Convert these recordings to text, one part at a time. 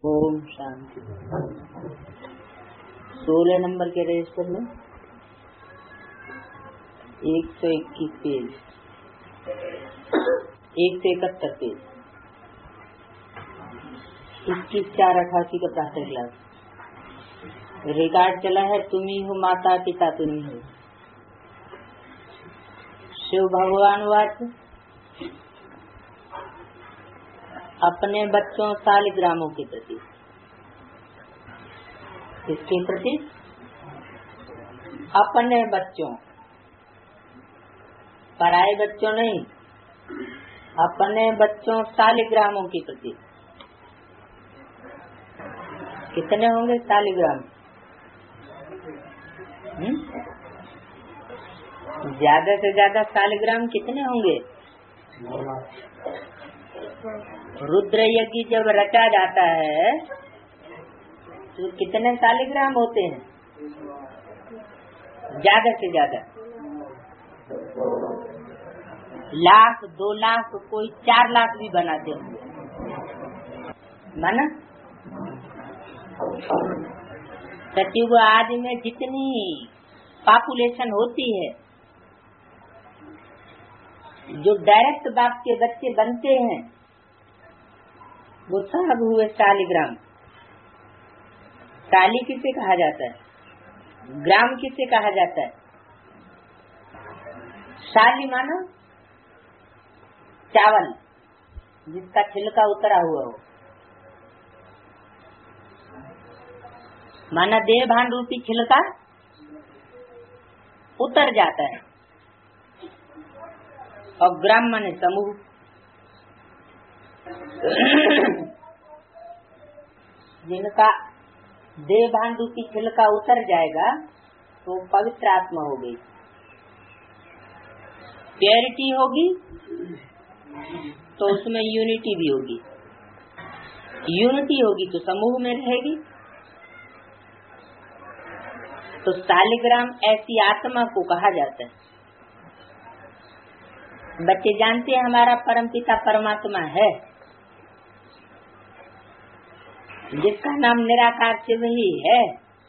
Om Shanti. 16 number के register में 121 page, 171 page, 21/4/88 का प्रातः क्लास रिकॉर्ड चला है। तुम ही हो माता पिता, तुम ही हो। शिव भगवान वाच अपने बच्चों सालिग्रामों के प्रति, किसके प्रति? अपने बच्चों, पराये बच्चों नहीं, अपने बच्चों सालिग्रामों के प्रति। कितने होंगे सालिग्राम? ज्यादा से ज्यादा सालिग्राम कितने होंगे? रुद्र यज्ञ जब रचा जाता है तो कितने सालिग्राम होते हैं? ज्यादा से ज्यादा लाख, 2 लाख, कोई 4 लाख भी बनाते होंगे। माना सतयुग आदि में जितनी पॉपुलेशन होती है, जो डायरेक्ट बाप के बच्चे बनते हैं, वो सब हुए सालिग्राम। साली किसे कहा जाता है? ग्राम किसे कहा जाता है? साली माना चावल जिसका छिलका उतरा हुआ हो, माना देह भान रूपी छिलका उतर जाता है। और ग्राम माने समूह। जिनका देह भान रूपी छिलका उतर जाएगा तो पवित्र आत्मा हो गई, प्योरिटी होगी, तो उसमें यूनिटी भी होगी। यूनिटी होगी तो समूह में रहेगी। तो सालिग्राम ऐसी आत्मा को कहा जाता है। बच्चे जानते हैं हमारा परमपिता परमात्मा है, जिसका नाम निराकार शिव ही है।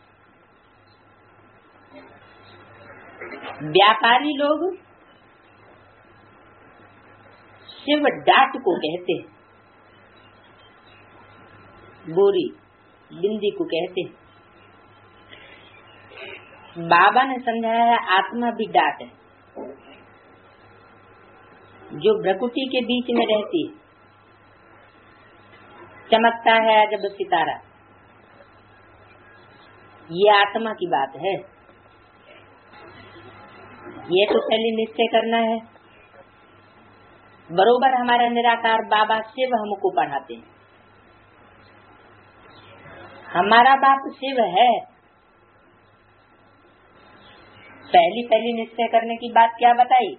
व्यापारी लोग शिव डाट को कहते हैं, बोरी बिंदी को कहते हैं। बाबा ने समझाया है आत्मा भी डाट है, जो भ्रकुटी के बीच में रहती है, चमकता है जब सितारा। ये आत्मा की बात है। ये तो पहले निश्चय करना है। बरोबर हमारा निराकार बाबा शिव हमको पढ़ाते हैं। हमारा बाप शिव है। पहली निश्चय करने की बात क्या बताई?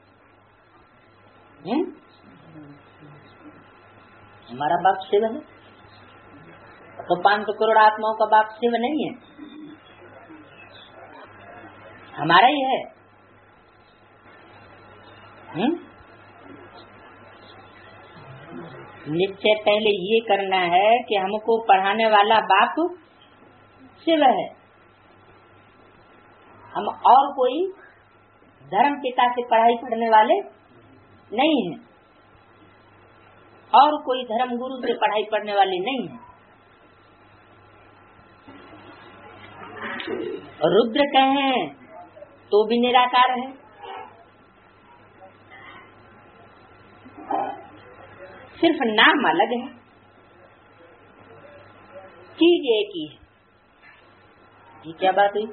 हमारा बाप शिव है। तो 500 करोड़ आत्माओं का बाप शिव नहीं है, हमारा ही है। निश्चय पहले ये करना है कि हमको पढ़ाने वाला बाप शिव है। हम और कोई धर्म पिता से पढ़ाई पढ़ने वाले नहीं हैं, और कोई धर्म गुरु से पढ़ाई पढ़ने वाले नहीं है। रुद्र कहें तो भी निराकार है, सिर्फ नाम अलग है, चीज एक ही है। ये क्या बात हुई?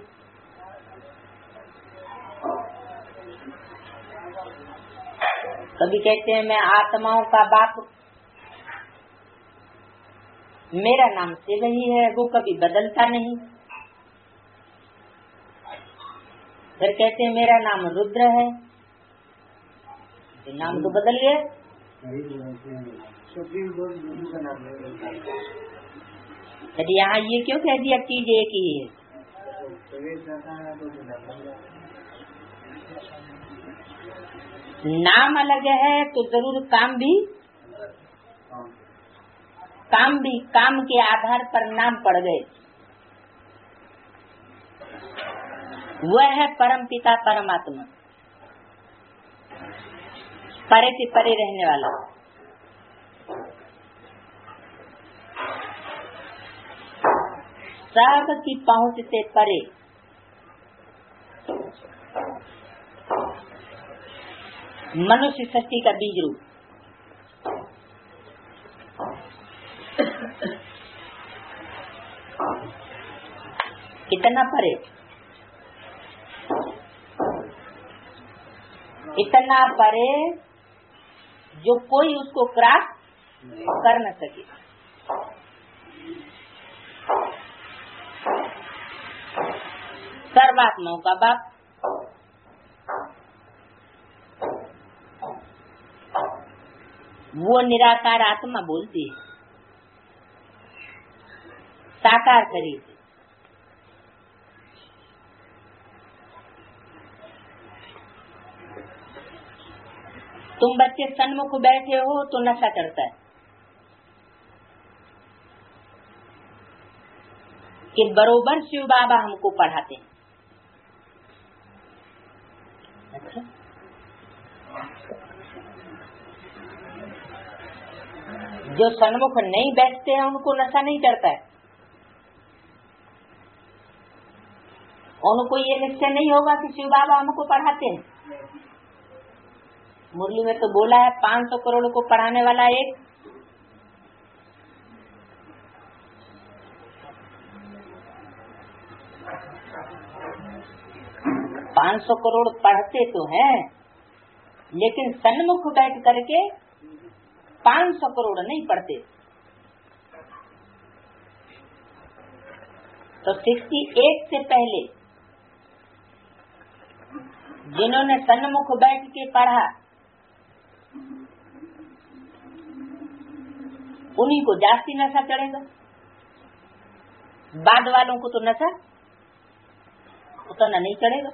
कभी कहते हैं मैं आत्माओं का बाप, मेरा नाम शिव ही है, वो कभी बदलता नहीं। फिर कहते हैं मेरा नाम रुद्र है, तो नाम तो बदल गया। यदि यहाँ ये क्यों कह दिया चीज एक ही है? नाम अलग है तो जरूर काम भी काम भी काम के आधार पर नाम पड़ गए। वह है परम पिता परमात्मा, परे से परे रहने वाला। सब की पहुंच से परे, मनुष्य सृष्टि का बीज रूप। कितना परे, इतना परे जो कोई उसको क्रॉस कर न सके। सर्वात्माओं का बाप, वो निराकार आत्मा बोलती है साकार शरीर से। तुम बच्चे सन्मुख बैठे हो तो नशा चढ़ता है कि बरोबर शिव बाबा हमको पढ़ाते हैं। अच्छा, जो सन्मुख नहीं बैठते हैं उनको नशा नहीं चढ़ता है। उनको ये निश्चय नहीं होगा कि शिव बाबा हमको पढ़ाते हैं। मुरली में तो बोला है 500 करोड़ को पढ़ाने वाला एक, 500 करोड़ पढ़ते तो हैं, लेकिन सन्मुख बैठ करके 500 करोड़ नहीं पढ़ते। तो 68 से पहले जिन्होंने सन्मुख बैठ के पढ़ा, उन्हीं को जास्ती नशा चढ़ेगा। बाद वालों को तो नशा उतना नहीं चढ़ेगा।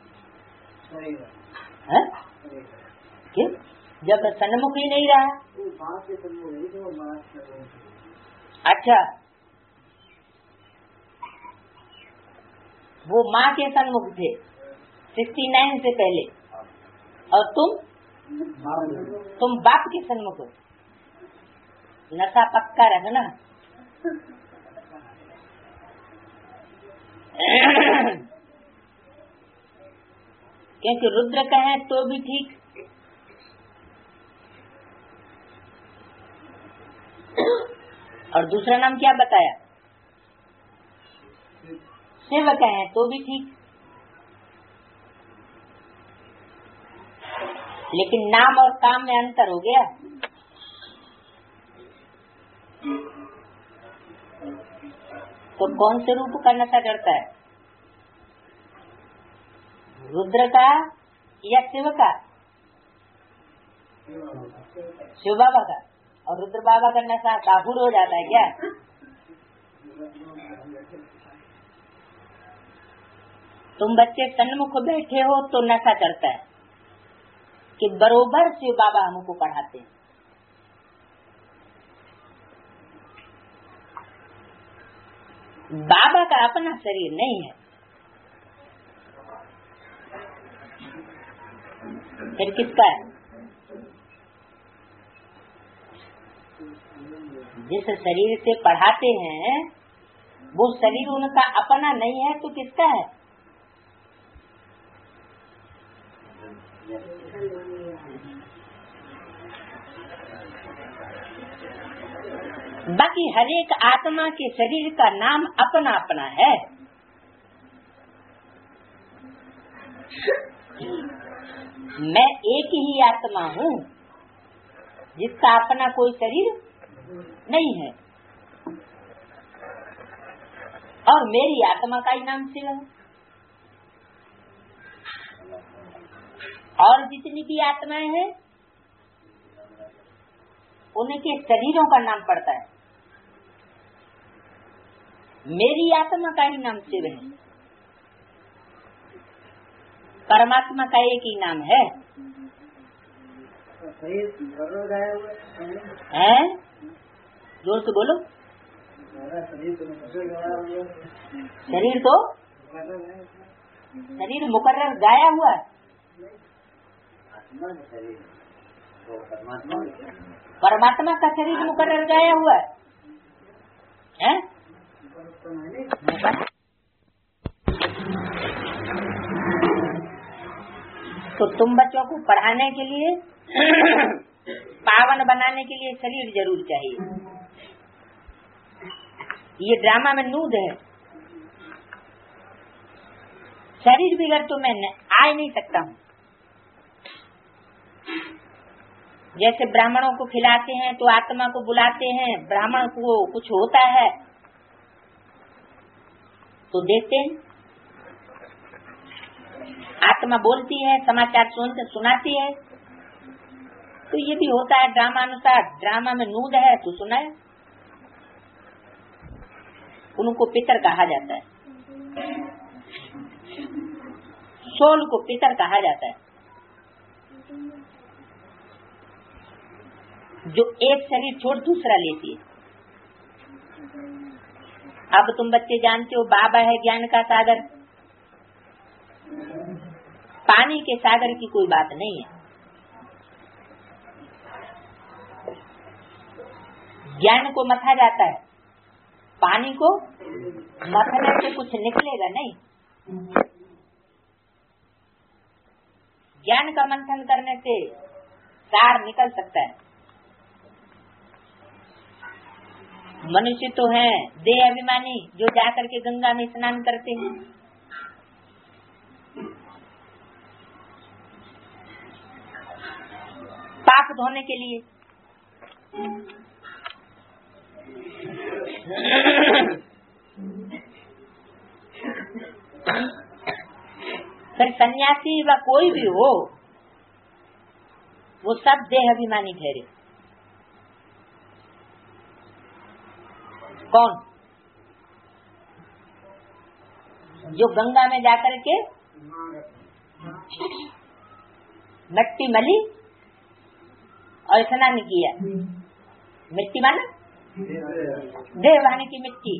क्यों? जब सन्मुख ही नहीं रहा। अच्छा, वो माँ के सन्मुख थे 69 से पहले, और तुम बाप के सन्मुख हो। नशा पक्का रखना। क्योंकि रुद्र कहे तो भी ठीक, और दूसरा नाम क्या बताया? शिव कहे तो भी ठीक, लेकिन नाम और काम में अंतर हो गया। तो कौन से रूप का नशा चढ़ता है? रुद्र का या शिव का? शिव बाबा का। और रुद्र बाबा का नशा काफूर हो जाता है क्या? तुम बच्चे सन्मुख बैठे हो तो नशा चढ़ता है कि बरोबर शिव बाबा हमको पढ़ाते हैं। बाबा का अपना शरीर नहीं है, फिर किसका है? जिस शरीर से पढ़ाते हैं वो शरीर उनका अपना नहीं है, तो किसका है? बाकी हरेक आत्मा के शरीर का नाम अपना अपना है। मैं एक ही आत्मा हूँ जिसका अपना कोई शरीर नहीं है, और मेरी आत्मा का ही नाम शिव है। और जितनी भी आत्माएं हैं उनके शरीरों का नाम पड़ता है। मेरी आत्मा का ही नाम शिव है, परमात्मा का एक ही नाम है। जोर से बोलो। शरीर मुकर्रर गाया हुआ है। परमात्मा का शरीर मुकर्रर गाया हुआ है? तो तुम बच्चों को पढ़ाने के लिए पावन बनाने के लिए शरीर जरूर चाहिए। ये ड्रामा में नूद है। शरीर बिगड़ तो मैं आ ही नहीं सकता हूँ। जैसे ब्राह्मणों को खिलाते हैं तो आत्मा को बुलाते हैं, ब्राह्मण को कुछ होता है तो देखते हैं, आत्मा बोलती है, समाचार सुनाती है। तो ये भी होता है ड्रामा अनुसार। ड्रामा में नूद है तो सुनाए। उनको पितर कहा जाता है, सोल को पितर कहा जाता है। जो एक शरीर छोड़ दूसरा लेती है। अब तुम बच्चे जानते हो बाबा है ज्ञान का सागर। पानी के सागर की कोई बात नहीं है। ज्ञान को मथा जाता है, पानी को मथने से कुछ निकलेगा नहीं। ज्ञान का मंथन करने से सार निकल सकता है। मनुष्य तो हैं देह अभिमानी जो जाकर के गंगा में स्नान करते हैं। पाप धोने के लिए। फिर सन्यासी व कोई भी हो वो सब देह अभिमानी ठहरे। कौन? जो गंगा में जाकर के मिट्टी मली और स्नान किया। मिट्टी माना देह वाहने की मिट्टी।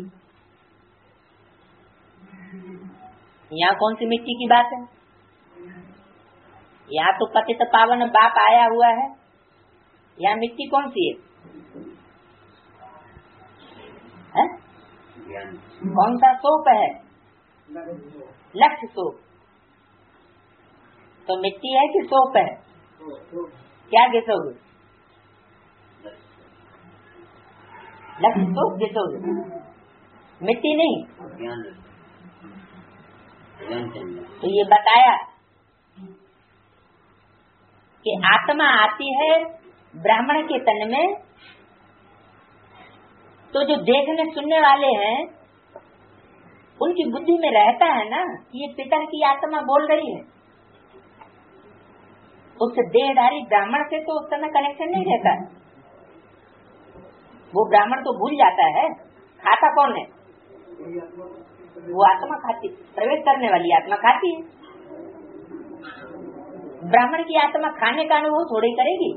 यहाँ कौन सी मिट्टी की बात है? यहाँ तो पतित पावन बाप आया हुआ है। यहाँ मिट्टी कौन सी है? कौन सा सोप है? लक्ष्य सोप। तो मिट्टी है कि सोप है? क्या घिसोगे? लक्ष्य सोप घिसोगे, मिट्टी नहीं। तो ये बताया कि आत्मा आती है ब्राह्मण के तन में। तो जो देखने सुनने वाले हैं उनकी बुद्धि में रहता है ना, ये पितर की आत्मा बोल रही है। उस देहधारी ब्राह्मण से तो उस समय कनेक्शन नहीं रहता है। वो ब्राह्मण तो भूल जाता है खाता कौन है। वो आत्मा खाती, प्रवेश करने वाली आत्मा खाती है। ब्राह्मण की आत्मा खाने का अनुभव थोड़ी करेगी।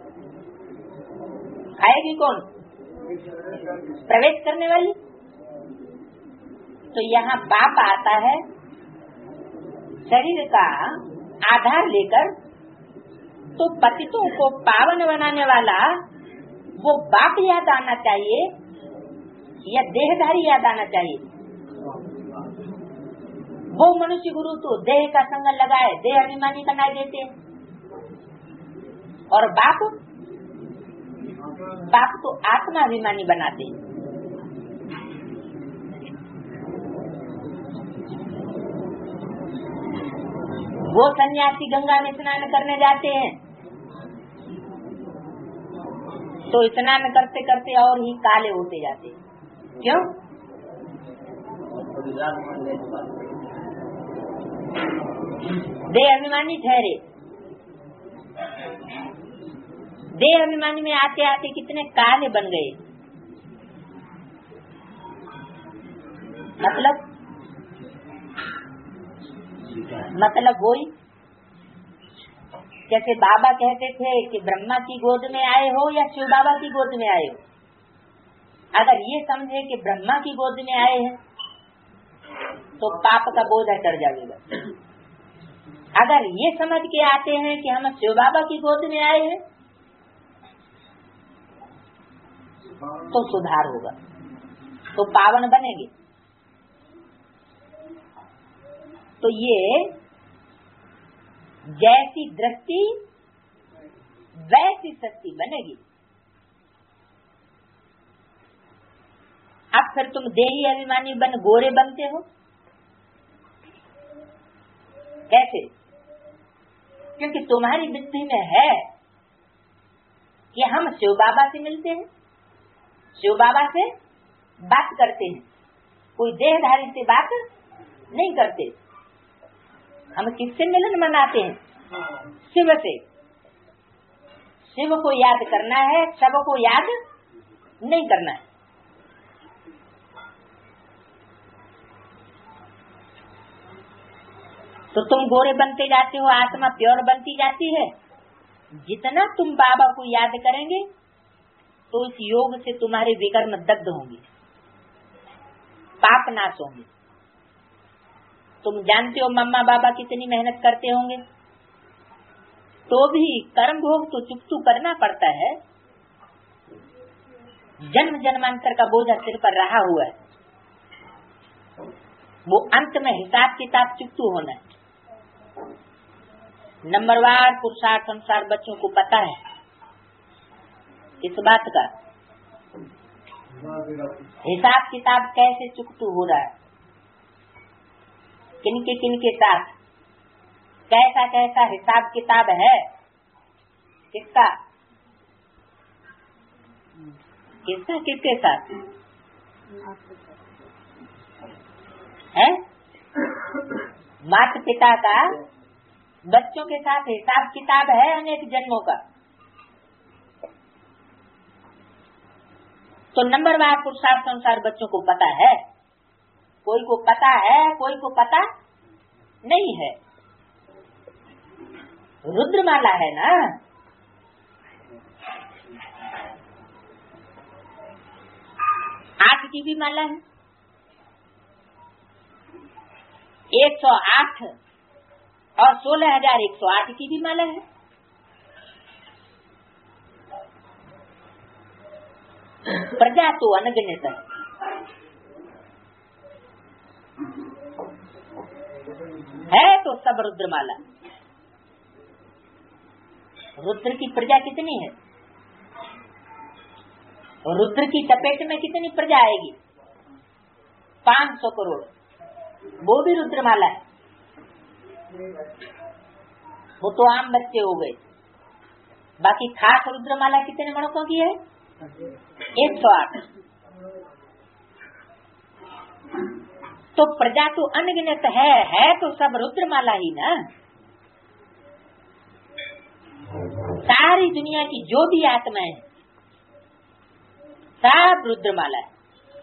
खाएगी कौन? प्रवेश करने वाली। तो यहाँ बाप आता है शरीर का आधार लेकर। तो पतितों को पावन बनाने वाला वो बाप याद आना चाहिए या देहधारी याद आना चाहिए? वो मनुष्य गुरु तो देह का संग लगाए, देह अभिमानी बनाए देते हैं। और बाप तो आत्मा अभिमानी बनाते हैं। वो सन्यासी गंगा में स्नान करने जाते हैं तो स्नान करते करते और ही काले होते जाते हैं। क्यों? देह अभिमानी ठहरे। देह अभिमानी में आते आते कितने काले बन गए। मतलब वही जैसे बाबा कहते थे कि ब्रह्मा की गोद में आए हो या शिव बाबा की गोद में आए हो। अगर ये समझे कि ब्रह्मा की गोद में आए हैं तो पाप का बोझ चढ़ जाएगा। अगर ये समझ के आते हैं कि हम शिव बाबा की गोद में आए हैं तो सुधार होगा, तो पावन बनेंगे। तो ये जैसी दृष्टि वैसी शक्ति बनेगी। अब फिर तुम देही अभिमानी बन गोरे बनते हो कैसे? क्योंकि तुम्हारी बुद्धि में है कि हम शिव बाबा से मिलते हैं, शिव बाबा से बात करते हैं, कोई देहधारी से बात नहीं करते। हम किससे मिलन मनाते हैं? शिव से। शिव को याद करना है, शव को याद नहीं करना है। तो तुम गोरे बनते जाते हो, आत्मा प्योर बनती जाती है। जितना तुम बाबा को याद करेंगे तो इस योग से तुम्हारे विकर्म दग्ध होंगे, पाप नाश होंगे। तुम जानते हो मम्मा बाबा कितनी मेहनत करते होंगे, तो भी कर्म भोग तो चुकतू करना पड़ता है। जन्म जन्मांतर का बोझ सिर पर रहा हुआ है, वो अंत में हिसाब किताब चुकतू होना है। नंबरवार पुरुषार्थ अनुसार बच्चों को पता है इस बात का, हिसाब किताब कैसे चुकतू हो रहा है, किनके साथ कैसा कैसा हिसाब किताब है, किसका किसके साथ है? माता पिता का बच्चों के साथ हिसाब किताब है अनेक जन्मों का। तो नंबरवार पुरुषार्थ अनुसार बच्चों को पता है, कोई को पता है, कोई को पता नहीं है। रुद्रमाला है ना, आठ की भी माला है, 108 और 16,108 की भी माला है। प्रजा तो अनगिनत है तो सब रुद्रमाला। रुद्र की प्रजा कितनी है? रुद्र की चपेट में कितनी प्रजा आएगी? 500 करोड़, वो भी रुद्रमाला है। वो तो आम बच्चे हो गए। बाकी खास रुद्रमाला कितने मणकों की है? 108। तो प्रजा तो अनगिनत है तो सब रुद्रमाला ही ना। सारी दुनिया की जो भी आत्माएं सब रुद्रमाला है।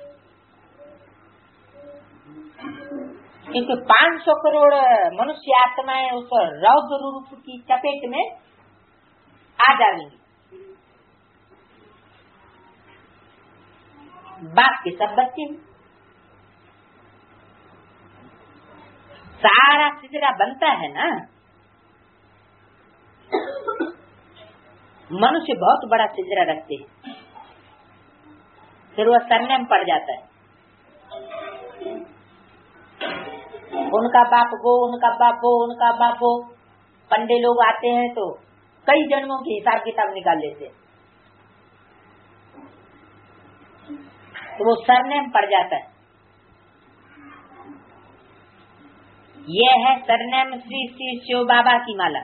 क्योंकि 500 करोड़ मनुष्य आत्माएं उस रौद्र रूप की चपेट में आ जाएंगी। बाप के सब बच्चे सारा सिजरा बनता है ना। मनुष्य बहुत बड़ा सिजरा रखते हैं, फिर वह सरनेम पड़ जाता है। उनका बाप वो, उनका बाप वो, उनका बाप वो। पंडे लोग आते हैं तो कई जन्मों की हिसाब किताब निकाल लेते हैं, तो वो सरनेम पड़ जाता है। ये है सरनेम श्री श्री शिव बाबा की माला।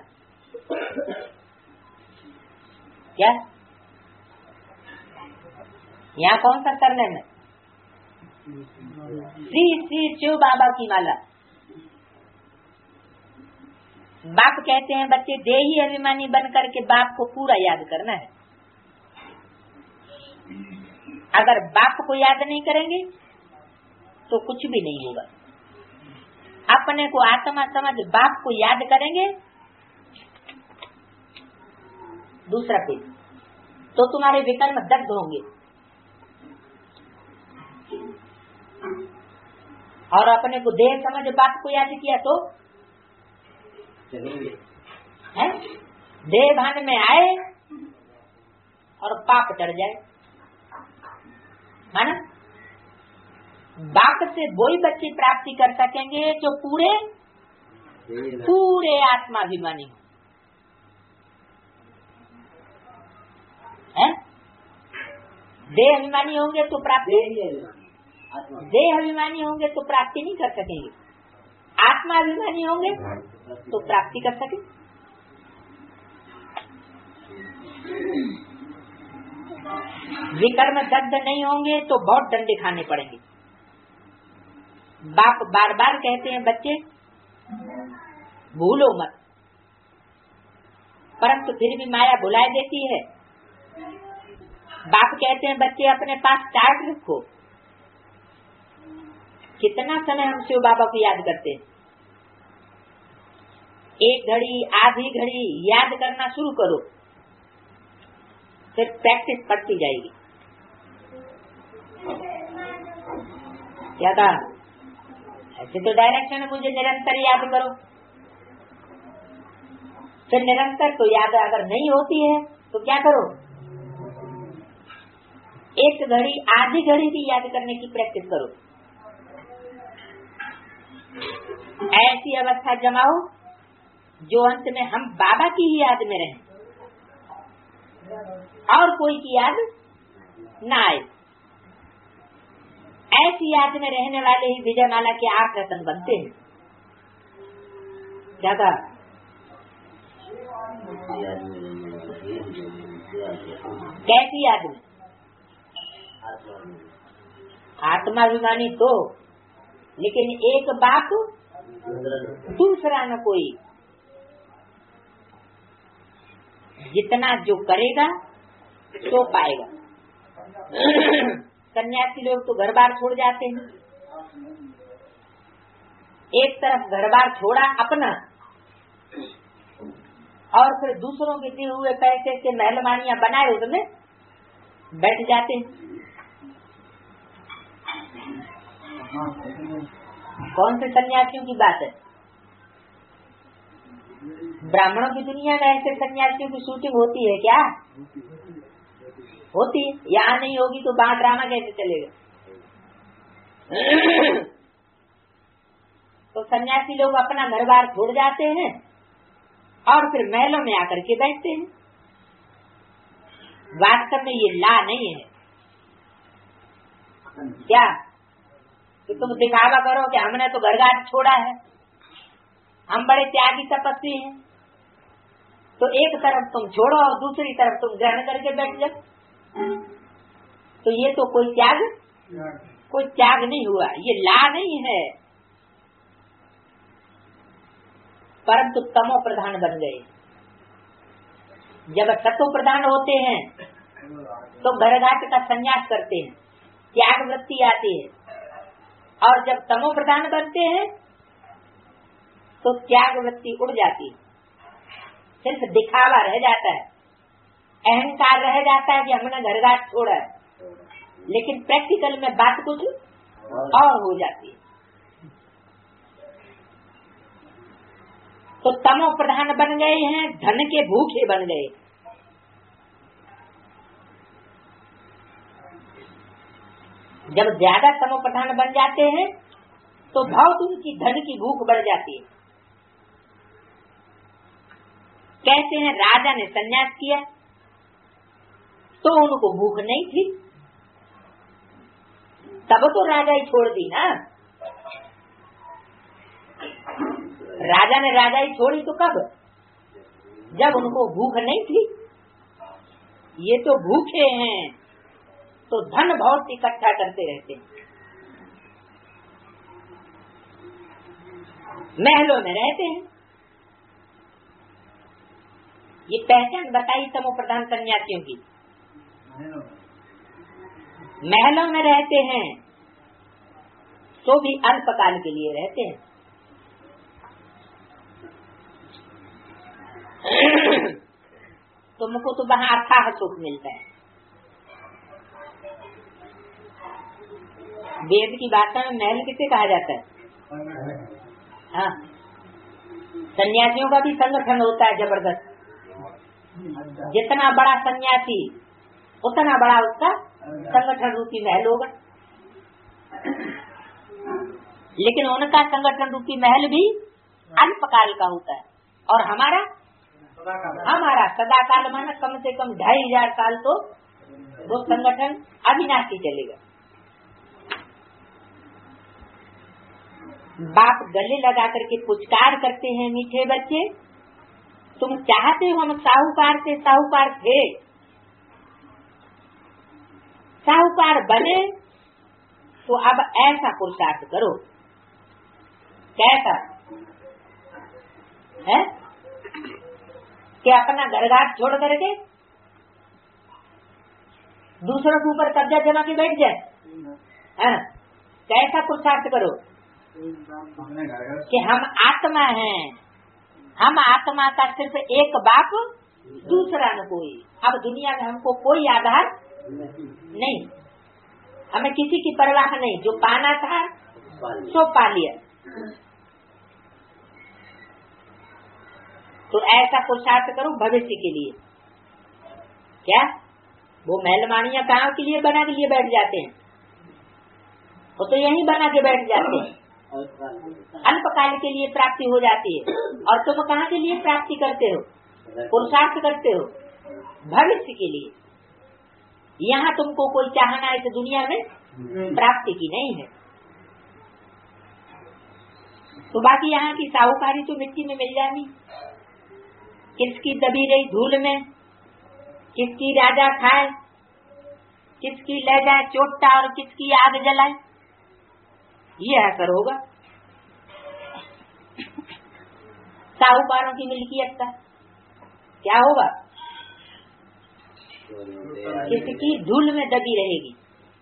क्या यहाँ कौन सा सरनेम है? श्री श्री शिव बाबा की माला। बाप कहते हैं बच्चे देही अभिमानी बन करके बाप को पूरा याद करना है। अगर बाप को याद नहीं करेंगे तो कुछ भी नहीं होगा। अपने को आत्मा समझ बाप को याद करेंगे, दूसरा पेज, तो तुम्हारे विकर्म दग्ध होंगे। और अपने को देह समझ बात को याद किया तो है देह भान में आए और पाप चढ़ जाए, है ना। बाप से वही बच्चे प्राप्ति कर सकेंगे जो पूरे आत्माभिमानी हो, है। देह अभिमानी होंगे तो प्राप्ति, देह अभिमानी होंगे तो प्राप्ति नहीं कर सकेंगे, आत्माभिमानी होंगे तो प्राप्ति कर सकेंगे। विकर्म दग्ध नहीं होंगे तो बहुत डंडे खाने पड़ेंगे। बाप बार बार कहते हैं बच्चे भूलो मत, परंतु फिर भी माया भुलाए देती है। बाप कहते हैं बच्चे अपने पास टाइट रखो। कितना समय हम शिव बाबा को याद करते हैं, एक घड़ी आधी घड़ी याद करना शुरू करो, फिर प्रैक्टिस बढ़ती जाएगी। क्या कहा? ऐसे तो डायरेक्शन मुझे निरंतर याद करो, फिर निरंतर तो याद अगर नहीं होती है तो क्या करो, एक घड़ी आधी घड़ी भी याद करने की प्रैक्टिस करो। ऐसी अवस्था जमाओ जो अंत में हम बाबा की ही याद में रहें और कोई की याद न आए। ऐसी याद में रहने वाले ही विजयमाला के 8 रत्न बनते हैं। क्या कहा? कैसी याद में? आत्माभिमानी तो, लेकिन एक बाप दूसरा न कोई। जितना जो करेगा तो पाएगा। सन्यासी लोग तो घर बार छोड़ जाते हैं, एक तरफ घर बार छोड़ा अपना और फिर दूसरों के दिए हुए पैसे से महलमानियां बनाए उसमें बैठ जाते हैं। कौन से सन्यासियों की बात है? ब्राह्मणों की दुनिया में ऐसे सन्यासियों की शूटिंग होती है क्या? होती है। यहाँ नहीं होगी तो वहाँ ड्रामा कैसे चलेगा? तो सन्यासी लोग अपना घर बार छोड़ जाते हैं और फिर महलों में आकर के बैठते हैं। वास्तव में ये ला नहीं है क्या कि तुम दिखावा करो कि हमने तो घर बार छोड़ा है, हम बड़े त्यागी तपस्वी हैं, तो एक तरफ तुम छोड़ो और दूसरी तरफ तुम ग्रहण करके बैठ जाओ। तो ये तो कोई त्याग नहीं हुआ, ये ला नहीं है, परंतु तमो प्रधान बन गए। जब सतो प्रधान होते हैं तो घर घाट का संन्यास करते हैं, त्याग वृत्ति आती है, और जब तमो प्रधान बनते हैं तो त्याग वृत्ति उड़ जाती है, सिर्फ दिखावा रह जाता है, अहंकार रह जाता है कि हमने घर घाट छोड़ा है, लेकिन प्रैक्टिकल में बात कुछ और हो जाती है। तो तमो प्रधान बन गए हैं, धन के भूखे बन गए। जब ज्यादा तमो प्रधान बन जाते हैं तो बहुत उनकी धन की भूख बढ़ जाती है। कहते हैं राजा ने संन्यास किया तो उनको भूख नहीं थी, तब तो राजा ही छोड़ दी ना। राजा ने राजा ही छोड़ी तो कब? जब उनको भूख नहीं थी। ये तो भूखे हैं तो धन बहुत इकट्ठा करते रहते हैं, महलों में रहते हैं। ये पहचान बताई तमो प्रधान सन्यासियों की। महलों में रहते हैं तो भी अल्पकाल के लिए रहते हैं। तुमको तो वहाँ अथाह सुख मिलता है, वेद की भाषा में महल किसे कहा जाता है? हाँ, सन्यासियों का भी संगठन होता है जबरदस्त। जितना बड़ा सन्यासी उतना बड़ा उसका संगठन रूपी महल होगा। लेकिन उनका संगठन रूपी महल भी अल्पकाल का होता है, और हमारा सदाकाल माना कम से कम 2500 साल तो वो संगठन अविनाशी चलेगा। बाप गले लगा करके पुचकार करते हैं, मीठे बच्चे तुम चाहते हो हम साहूकार से साहूकार थे, साहूकार बने, तो अब ऐसा पुरुषार्थ करो। कैसा है कि अपना घर-घाट छोड़ करके दूसरों के ऊपर कब्जा जमा के बैठ जाए? है? कैसा पुरुषार्थ करो कि हम आत्मा हैं, हम आत्मा का सिर्फ एक बाप, दूसरा न कोई। अब दुनिया में हमको कोई आधार नहीं, हमें किसी की परवाह नहीं, जो पाना था सो पा लिया। तो ऐसा पुरुषार्थ करो भविष्य के लिए। क्या वो महलमानियां कहाँ के लिए बना के लिए बैठ जाते हैं? वो तो यही बना के बैठ जाते हैं, अल्पकाल के लिए प्राप्ति हो जाती है। और तुम कहाँ के लिए प्राप्ति करते हो, पुरुषार्थ करते हो? भविष्य के लिए। यहाँ तुमको कोई चाहना इस दुनिया में प्राप्ति की नहीं है। तो बाकी यहाँ की साहूकारी तो मिट्टी में मिल जानी, किसकी दबी रही धूल में, किसकी राजा खाए, किसकी ले जाए चोटा और किसकी आग जलाए, ये असर होगा साहूकारों की मिल्कियत का। क्या होगा? किसकी धूल में दबी रहेगी।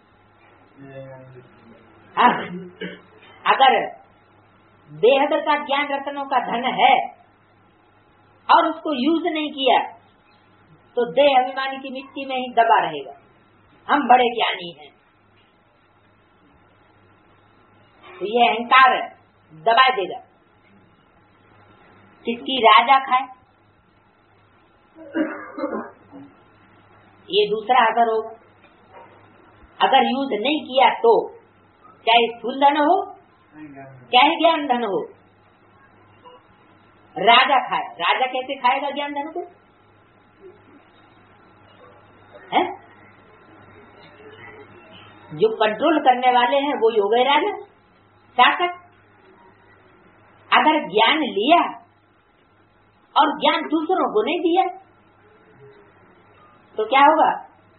हाँ, अगर बेहद का ज्ञान रत्नों का धन है और उसको यूज नहीं किया तो देह अभिमानी की मिट्टी में ही दबा रहेगा। हम बड़े ज्ञानी हैं, तो ये अहंकार दबा देगा। किसकी राजा खाए, ये दूसरा असर होगा। अगर यूज नहीं किया तो चाहे स्थूल धन हो चाहे ज्ञान धन हो, राजा खाए। राजा कैसे खाएगा ज्ञान धन को? है? जो कंट्रोल करने वाले हैं वो हो गए राजा, शासक। अगर ज्ञान लिया और ज्ञान दूसरों को नहीं दिया तो क्या होगा?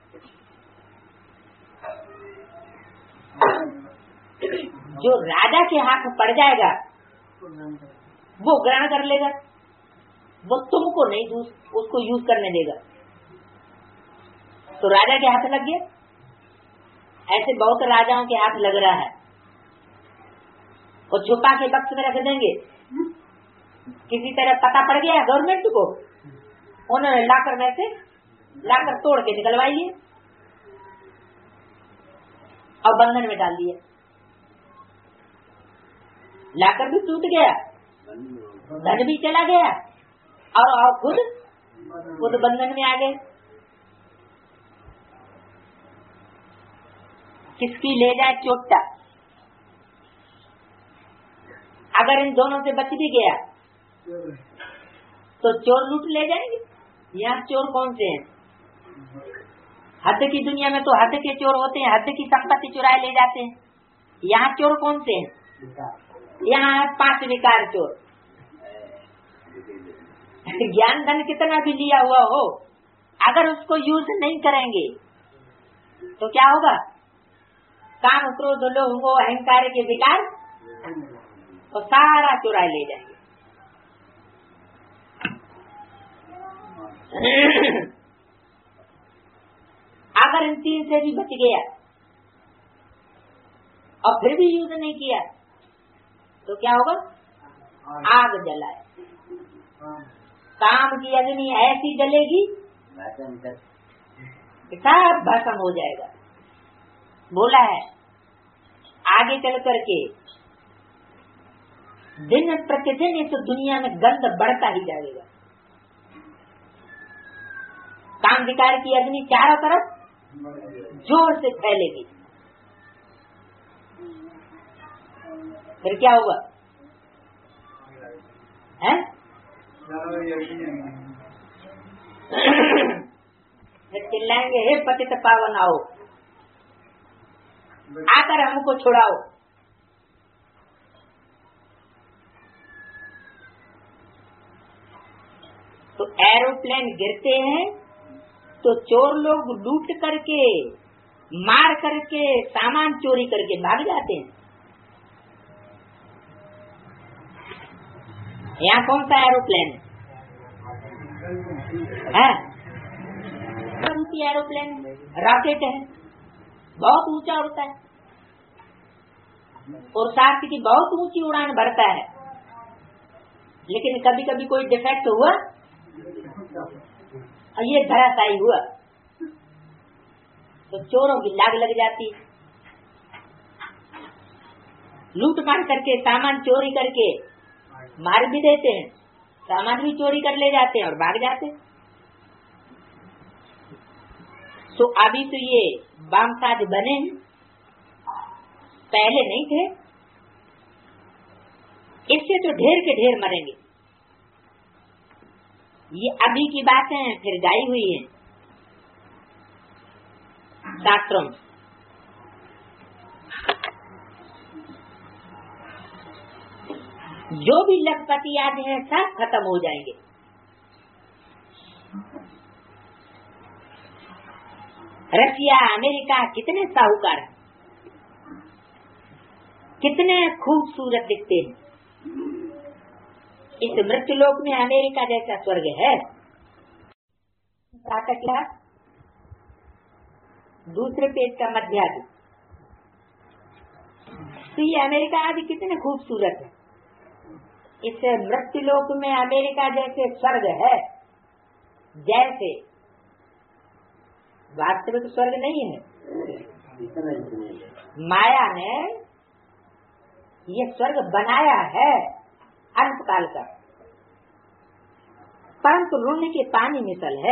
जो राजा के हाथ पड़ जाएगा वो ग्रहण कर लेगा, वो तुमको नहीं उसको यूज करने देगा। तो राजा के हाथ लग गया। ऐसे बहुत राजाओं के हाथ लग रहा है, वो छुपा के बक्स में रख देंगे। किसी तरह पता पड़ गया गवर्नमेंट को, उन्होंने लाकर तोड़ के निकलवाई लिए और बंधन में डाल दिया। लाकर भी टूट गया, धन भी चला गया और खुद बंधन में आ गए। किसकी ले जाए चोटा। अगर इन दोनों से बच भी गया तो चोर लूट ले जाएंगे। यहाँ चोर कौन से हैं? हद की दुनिया में तो हद के चोर होते हैं, हद की संपत्ति चुराए ले जाते हैं। यहाँ चोर कौन से हैं? यहाँ 5 विकार चोर। ज्ञान धन कितना भी लिया हुआ हो, अगर उसको यूज नहीं करेंगे तो क्या होगा? काम, क्रोध, लोभ, मोह, अहंकार के विकार तो सारा चुराए ले जाएंगे। अगर इन 3 से भी बच गया और फिर भी यूज नहीं किया तो क्या होगा? आग जलाए। काम की अग्नि ऐसी जलेगी सब भस्म हो जाएगा। बोला है आगे चल करके दिन प्रतिदिन इस दुनिया में गंध बढ़ता ही जाएगा। काम विकार की अग्नि चारों तरफ जोर से फैलेगी। फिर क्या होगा? हैं? चिल्लाएंगे, हे पतित पावन आओ, आकर हमको छुड़ाओ। तो एरोप्लेन गिरते हैं तो चोर लोग लूट करके, मार करके, सामान चोरी करके भाग जाते हैं। यहाँ कौन सा एरोप्लेन है? एरोप्लेन रॉकेट है, बहुत ऊंचा उड़ता है और साथ की बहुत ऊंची उड़ान भरता है। लेकिन कभी कभी कोई डिफेक्ट हुआ और ये धराशायी हुआ तो चोरों की लाग लग जाती। लूट मार करके, सामान चोरी करके मार भी देते हैं, सामान भी चोरी कर ले जाते हैं और भाग जाते हैं। तो अभी तो ये बामसाज बने, पहले नहीं थे। इससे तो ढेर के ढेर मरेंगे। ये अभी की बातें फिर गाई हुई हैं शास्त्रों में। जो भी लखपति आदि हैं सब खत्म हो जाएंगे। रशिया, अमेरिका कितने साहूकार हैं, कितने खूबसूरत दिखते हैं। इस मृत्युलोक में अमेरिका जैसा स्वर्ग है। दूसरे पेज का मध्यादि। तो ये अमेरिका आदि कितने खूबसूरत है। इस मृत्युलोक में अमेरिका जैसे स्वर्ग है, जैसे वास्तविक स्वर्ग नहीं है। माया ने ये स्वर्ग बनाया है अल्पकाल का, परंतु लूटने के पानी मिसल है।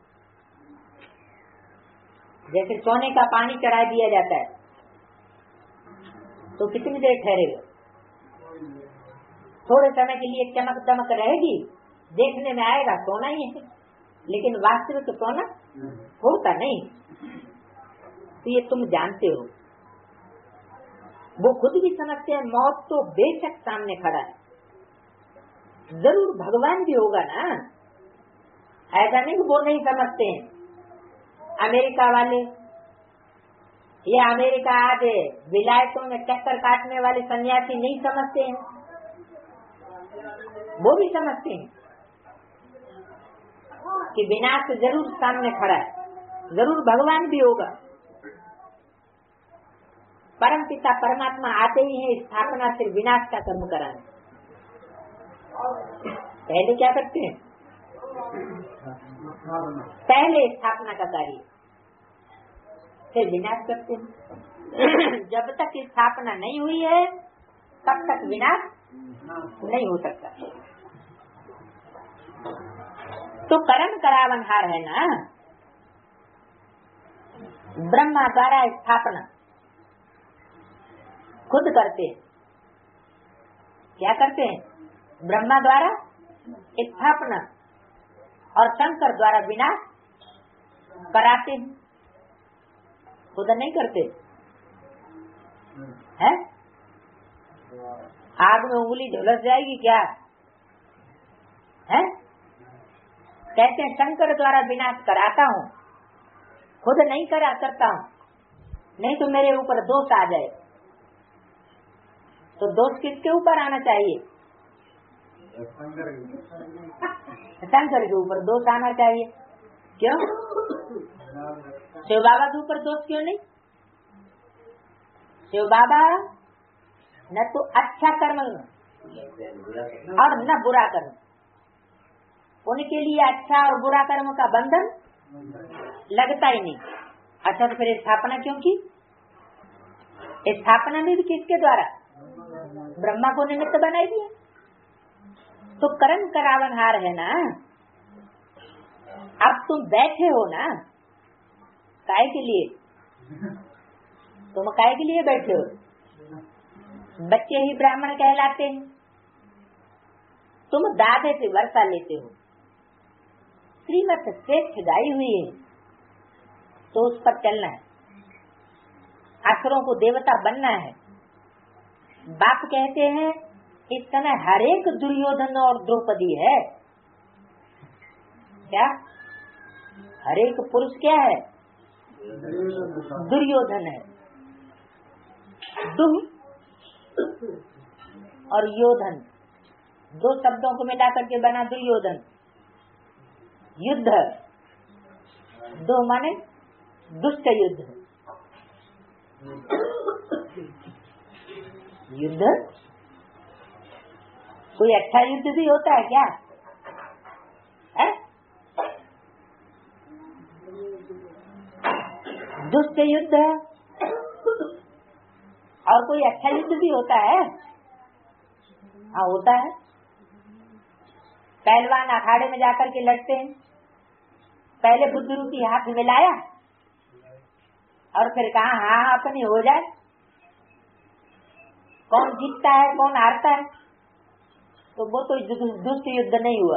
जैसे सोने का पानी चढ़ा दिया जाता है तो कितनी देर ठहरेगा? थोड़े समय के लिए चमक दमक रहेगी, देखने में आएगा सोना ही है, लेकिन वास्तविक तो सोना होता नहीं। तो ये तुम जानते हो। वो खुद भी समझते हैं मौत तो बेशक सामने खड़ा है, जरूर भगवान भी होगा ना। ऐसा नहीं कि वो नहीं समझते हैं। अमेरिका वाले, ये अमेरिका आदि विलायतों में चक्कर काटने वाले सन्यासी नहीं समझते हैं, वो भी समझते हैं कि विनाश जरूर सामने खड़ा है, जरूर भगवान भी होगा। परम पिता परमात्मा आते ही है स्थापना से विनाश का कर्म कराने। पहले क्या करते हैं? पहले स्थापना का कार्य, फिर विनाश करते हैं। जब तक स्थापना नहीं हुई है तब तक विनाश नहीं हो सकता। तो कर्म करावनहार है ना। ब्रह्मा द्वारा स्थापना खुद करते हैं। क्या करते हैं? ब्रह्मा द्वारा स्थापना और शंकर द्वारा विनाश कराते हैं, खुद नहीं करते हैं। आग में उंगली झुलस जाएगी क्या है? कहते हैं शंकर द्वारा विनाश कराता हूँ, खुद नहीं करता हूँ, नहीं तो मेरे ऊपर दोष आ जाए। तो दोष किसके ऊपर आना चाहिए? शंकर के ऊपर दोष आना चाहिए। क्यों? शिव बाबा के ऊपर दोष क्यों नहीं? शिव बाबा न तो अच्छा कर्म और न बुरा कर्म, उनके लिए अच्छा और बुरा कर्म का बंधन लगता ही नहीं। अच्छा तो फिर स्थापना क्यों की? स्थापना में भी किसके द्वारा? ब्रह्मा को निमित्त बनाई दिया। तो कर्म करावनहार है ना। अब तुम बैठे हो ना, काय के लिए? तुम काय के लिए बैठे हो? बच्चे ही ब्राह्मण कहलाते हैं। तुम दादे से वर्षा लेते हो, श्रीमत श्रेष्ठ गाई हुई है तो उस पर चलना है, असुरों को देवता बनना है। बाप कहते हैं इस समय हर एक दुर्योधन और द्रौपदी है। क्या? हर एक पुरुष क्या है? दुर्योधन है। दुह और योधन, दो शब्दों को मिलाकर के बना दुर्योधन। युद्ध, दो माने दुष्ट युद्ध। युद्ध कोई अच्छा युद्ध भी होता है क्या? है? दुष्ट युद्ध है और कोई अच्छा युद्ध भी होता है? हाँ होता है। पहलवान अखाड़े में जाकर के लड़ते हैं, पहले बुद्ध रूपी हाथ मिलाया और फिर कहा हाँ अपनी हो जाए। कौन जीतता है कौन हारता है, तो वो तो दुष्ट युद्ध नहीं हुआ।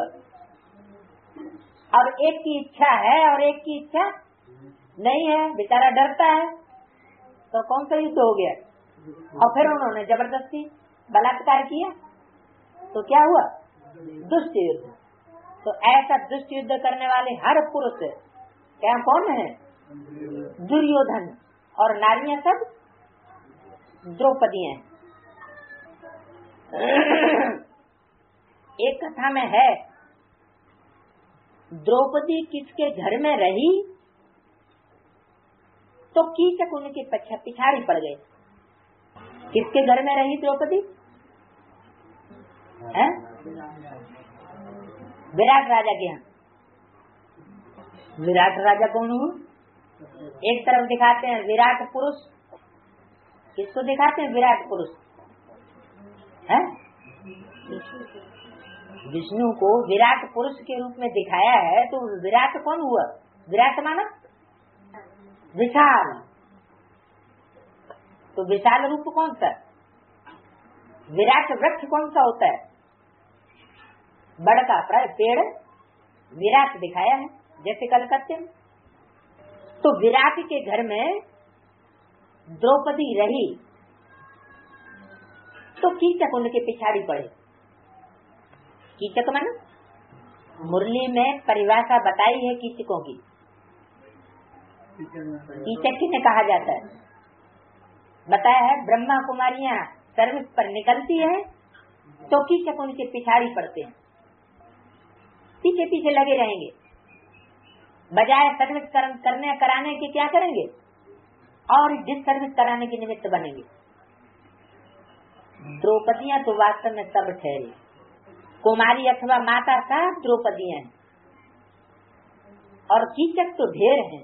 और एक की इच्छा है और एक की इच्छा नहीं है, बेचारा डरता है, तो कौन सा युद्ध हो गया? और फिर उन्होंने जबरदस्ती बलात्कार किया तो क्या हुआ? दुष्ट युद्ध। तो ऐसा दुष्ट युद्ध करने वाले हर पुरुष क्या कौन है? दुर्योधन। और नारियां सब द्रौपदी हैं। एक कथा में है, द्रौपदी किसके घर में रही तो कीचक उनके पिछाड़ी पड़ गए। किसके घर में रही द्रौपदी? है? विराट राजा के यहाँ। विराट राजा कौन हुआ? एक तरफ दिखाते हैं विराट पुरुष, किसको दिखाते हैं? विराट पुरुष है। विष्णु को विराट पुरुष के रूप में दिखाया है, तो विराट कौन हुआ? विराट माना विशाल। तो विशाल रूप कौन सा? विराट वृक्ष कौन सा होता है? बड़का पेड़ विराट दिखाया है, जैसे कलकत्ते में। तो विराट के घर में द्रौपदी रही तो कीचक उनके पिछाड़ी पड़े। कीचक माना, मुरली में परिभाषा बताई है कीचकों की। कीचक किन्हें कहा जाता है? बताया है ब्रह्मा कुमारियां सर्विस पर निकलती है तो कीचक उनके पिछाड़ी पड़ते हैं, पीछे पीछे लगे रहेंगे। बजाय सर्विस कराने के क्या करेंगे? और डिस सर्विस कराने के निमित्त बनेंगे। द्रौपदियां तो वास्तव में सब ठहरी, कुमारी अथवा माता सब द्रौपदियां हैं, और कीचक तो ढेर हैं।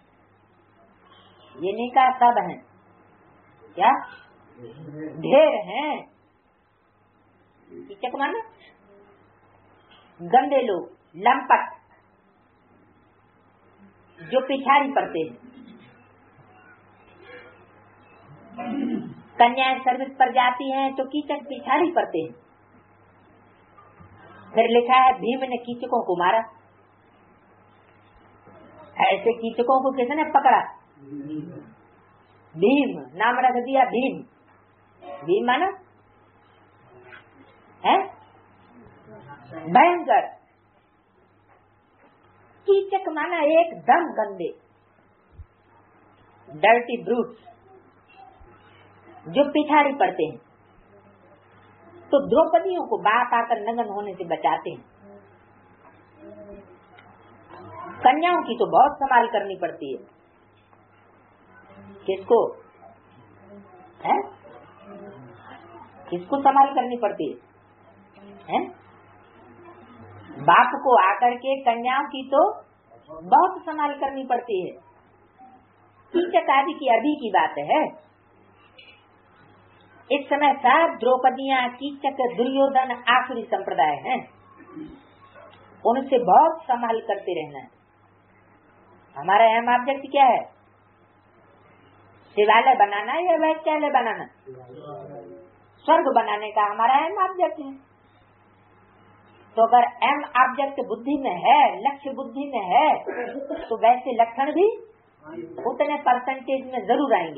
ये नहीं कहा सब हैं, क्या ढेर हैं। कीचक माना गंदे लोग, लंपट, जो पिछाड़ी पड़ते हैं। कन्याएं सर्विस पर जाती हैं तो कीचक पिछाड़ी पड़ते हैं। फिर लिखा है भीम ने कीचकों को मारा। ऐसे कीचकों को किसने पकड़ा? भीम, नाम रख दिया भीम। भीम माना है भयंकर। कीचक माना एकदम गंदे, डर्टी ब्रूट्स, जो पिछाड़ी पड़ते हैं। तो द्रौपदियों को बात आकर नंगन होने से बचाते हैं। कन्याओं की तो बहुत संभाल करनी पड़ती है। किसको है? किसको संभाल करनी पड़ती है? बाप को आकर के कन्याओं की तो बहुत संभाल करनी पड़ती है। कीचक आदि की अभी की बात है। इस समय सब द्रौपदियां, कीचक, दुर्योधन आखिरी संप्रदाय हैं, उनसे बहुत संभाल करते रहना है। हमारा अहम ऑब्जेक्ट क्या है? शिवालय बनाना या वैश्यालय बनाना? स्वर्ग बनाने का हमारा अहम ऑब्जेक्ट है। तो अगर अहम ऑब्जेक्ट बुद्धि में है, लक्ष्य बुद्धि में है, तो वैसे लक्षण भी उतने परसेंटेज में जरूर आएंगे।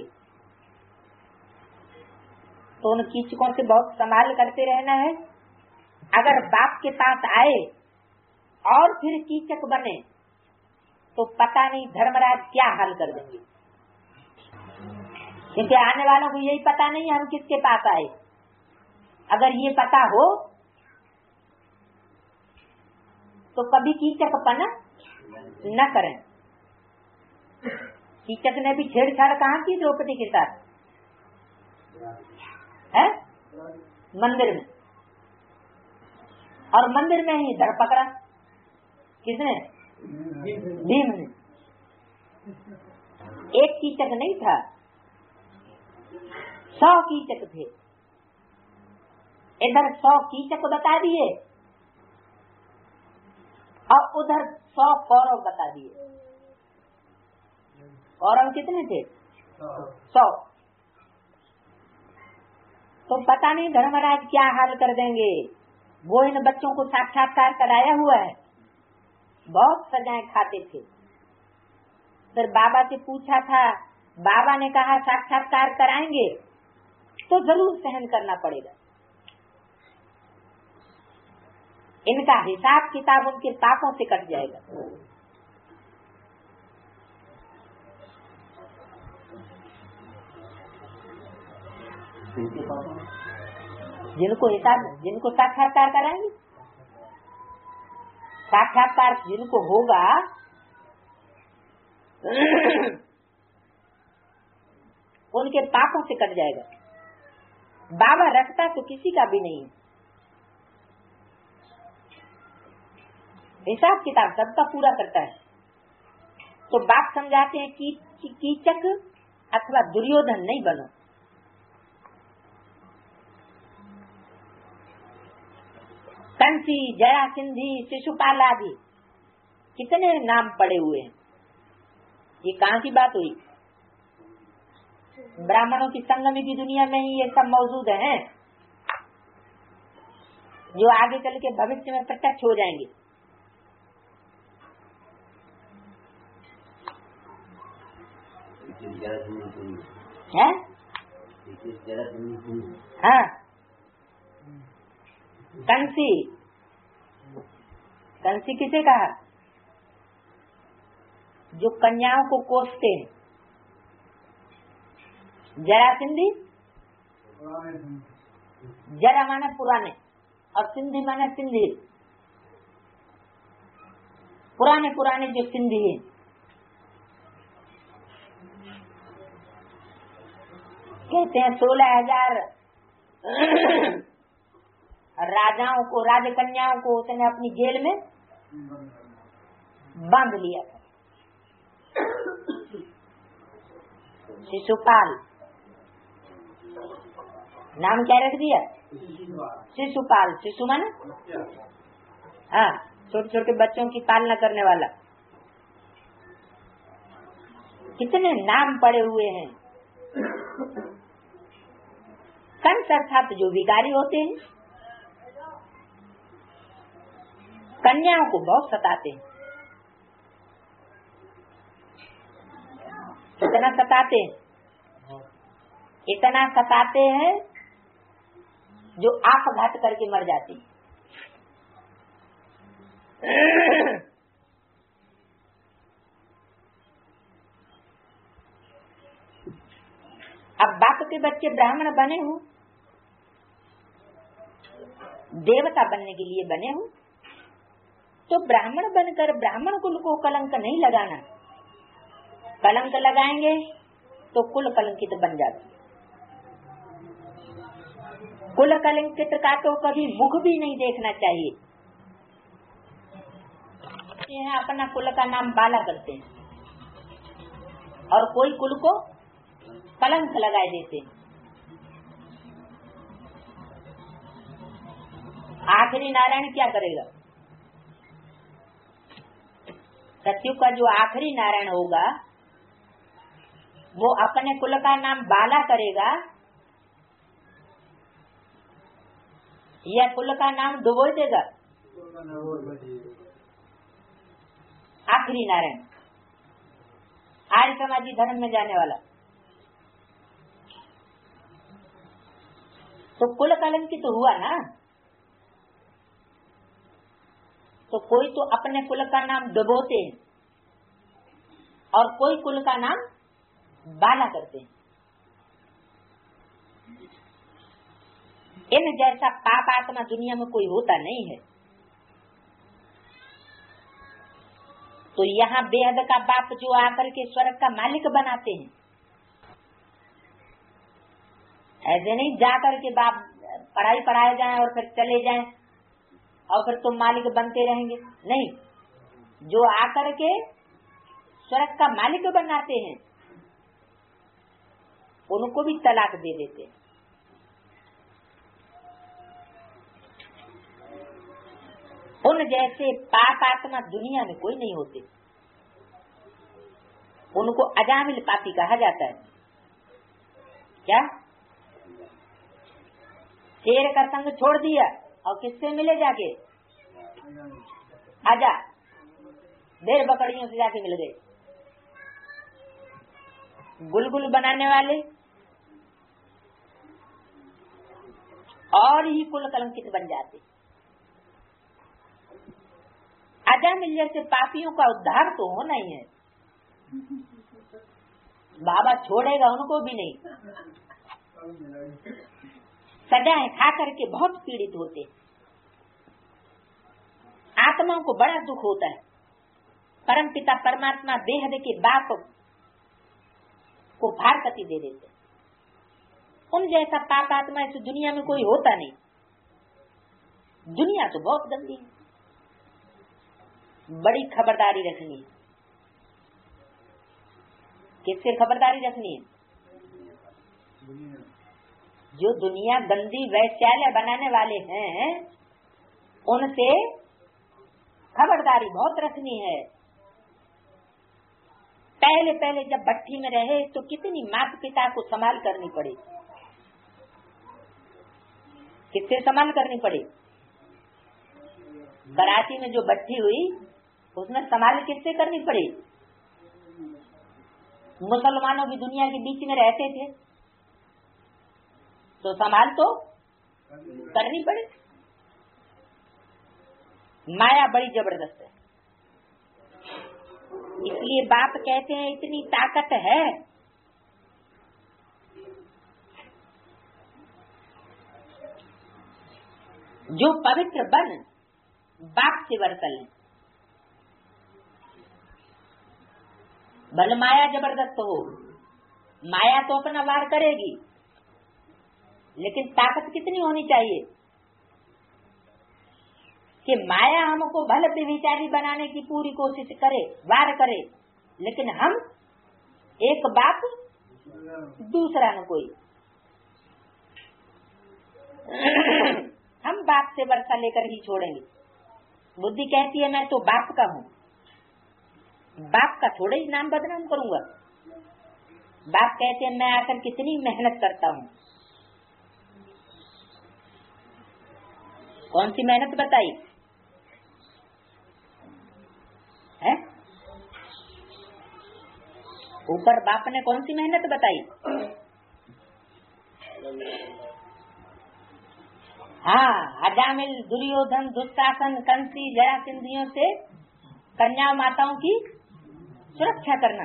तो उन कीचकों से बहुत संभाल करते रहना है। अगर बाप के पास आए और फिर कीचक बने तो पता नहीं धर्मराज क्या हाल कर देंगे, क्योंकि आने वालों को यही पता नहीं हम किसके पास आए। अगर ये पता हो तो कभी कीचकपना न करें। कीचक ने भी छेड़छाड़ कहाँ की द्रौपदी के साथ? है मंदिर में, और मंदिर में ही धर पकड़ा किसने? भीम ने। एक कीचक नहीं था, 100 कीचक थे। इधर 100 कीचक बता दिए और उधर 100 कौरव बता दिए। कौरव कितने थे? 100। तो पता नहीं धर्मराज क्या हाल कर देंगे। वो इन बच्चों को साक्षात्कार कराया हुआ है, बहुत सजाएं खाते थे। फिर बाबा से पूछा था, बाबा ने कहा साक्षात्कार कराएंगे तो जरूर सहन करना पड़ेगा। इनका हिसाब किताब उनके पापों से कट जाएगा। जिनको हिसाब, जिनको साक्षात्कार कराएंगे, साक्षात्कार जिनको होगा उनके पापों से कट जाएगा। बाबा रखता तो किसी का भी नहीं, हिसाब किताब सबका पूरा करता है। तो बाप समझाते हैं कि कीचक अथवा दुर्योधन नहीं बनो। कंसी, जरासंधी, शिशुपाल आदि कितने नाम पड़े हुए हैं। ये कहाँ की बात हुई? ब्राह्मणों की संगम की दुनिया में ही ये सब मौजूद हैं, जो आगे चल के भविष्य में प्रत्यक्ष हो जाएंगे। है? हाँ, कंसी, कंसी किसे कहा? जो कन्याओं को कोसते हैं। जरासंधी, जरा माने पुराने और सिंधी माने सिंधी, पुराने पुराने जो सिंधी हैं। कहते हैं 16,000 राजाओं को, राजकन्याओं को उसने अपनी जेल में बांध लिया था। शिशुपाल नाम क्या रख दिया? शिशुपाल। शिशु माने हाँ, छोटे छोटे बच्चों की पालना करने वाला। कितने नाम पड़े हुए हैं। कंस अर्थात जो विकारी होते हैं, कन्याओं को बहुत सताते हैं। इतना सताते हैं, इतना सताते हैं जो आपघात करके मर जाती। अब बाप के बच्चे ब्राह्मण बने हो, देवता बनने के लिए बने हो, तो ब्राह्मण बनकर ब्राह्मण कुल को कलंक नहीं लगाना। कलंक लगाएंगे तो कुल कलंकित बन जाती। कुल कलंकित का तो कभी मुख भी नहीं देखना चाहिए। अपना कुल का नाम बाला करते हैं और कोई कुल को कलंक लगाए देते हैं। आखिरी नारायण क्या करेगा? सतयुग का जो आखिरी नारायण होगा वो अपने कुल का नाम बाला करेगा या कुल का नाम डुबो देगा? आखिरी नारायण आर्य समाजी धर्म में जाने वाला तो कुल कलंकित तो हुआ ना। तो कोई तो अपने कुल का नाम डुबोते हैं और कोई कुल का नाम बाला करते हैं। इन जैसा पाप आत्मा दुनिया में कोई होता नहीं है। तो यहाँ बेहद का बाप जो आकर के स्वर्ग का मालिक बनाते हैं, ऐसे नहीं जाकर के बाप पढ़ाई पढ़ाए जाएं और फिर चले जाएं और फिर तुम मालिक बनते रहेंगे। नहीं, जो आकर के स्वर्ग का मालिक बनाते हैं उनको भी तलाक दे देते हैं। उन जैसे पाप आत्मा दुनिया में कोई नहीं होते। उनको अजामिल पापी कहा जाता है। क्या? शेर का संग छोड़ दिया और किससे मिले जाके? आजा, देर बकरियों से जाके मिल गए। गुलगुल बनाने वाले और ही कुल कलंकित बन जाते। अजामिल जैसे पापियों का उद्धार तो होना ही है। बाबा छोड़ेगा उनको भी नहीं। सजाएं खा करके बहुत पीड़ित होते। आत्माओं को बड़ा दुख होता है। परम पिता परमात्मा बेहद के बाप को फारकती दे देते। उन जैसा पाप आत्मा इस दुनिया में कोई होता नहीं। दुनिया तो बहुत गंदी है। बड़ी खबरदारी रखनी है। किससे खबरदारी रखनी है? जो दुनिया गंदी वैश्यालय बनाने वाले हैं उनसे खबरदारी बहुत रखनी है। पहले पहले जब भट्टी में रहे तो कितनी माता पिता को संभाल करनी पड़ी। किससे संभाल करनी पड़ी? कराची में जो भट्टी हुई उसमें संभाल किससे करनी पड़ी? मुसलमानों की दुनिया के बीच में रहते थे तो संभाल तो करनी पड़े। माया बड़ी जबरदस्त है। इसलिए बाप कहते हैं इतनी ताकत है जो पवित्र बन बाप से वर्तल है। भले माया जबरदस्त हो, माया तो अपना वार करेगी, लेकिन ताकत कितनी होनी चाहिए कि माया हमको भले बेविचारी बनाने की पूरी कोशिश करे, वार करे, लेकिन हम एक बाप दूसरा न कोई। हम बाप से वर्षा लेकर ही छोड़ेंगे। बुद्धि कहती है मैं तो बाप का हूँ, बाप का थोड़े ही नाम बदनाम करूंगा। बाप कहते हैं मैं आकर कितनी मेहनत करता हूँ। कौन सी मेहनत बताई है? ऊपर बाप ने कौन सी मेहनत बताई? हाँ, अजामिल, दुर्योधन, दुशासन, कंसी, जरासंधियों से कन्या माताओं की सुरक्षा करना।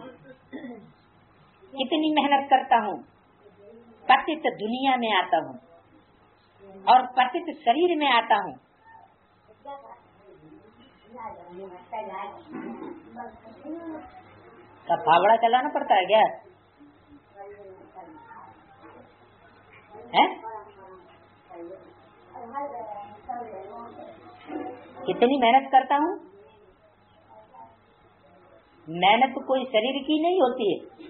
कितनी मेहनत करता हूँ। पतित दुनिया में आता हूँ और पतित शरीर में आता हूँ। तो फावड़ा चलाना पड़ता है क्या है? कितनी मेहनत करता हूँ। मेहनत कोई शरीर की नहीं होती है।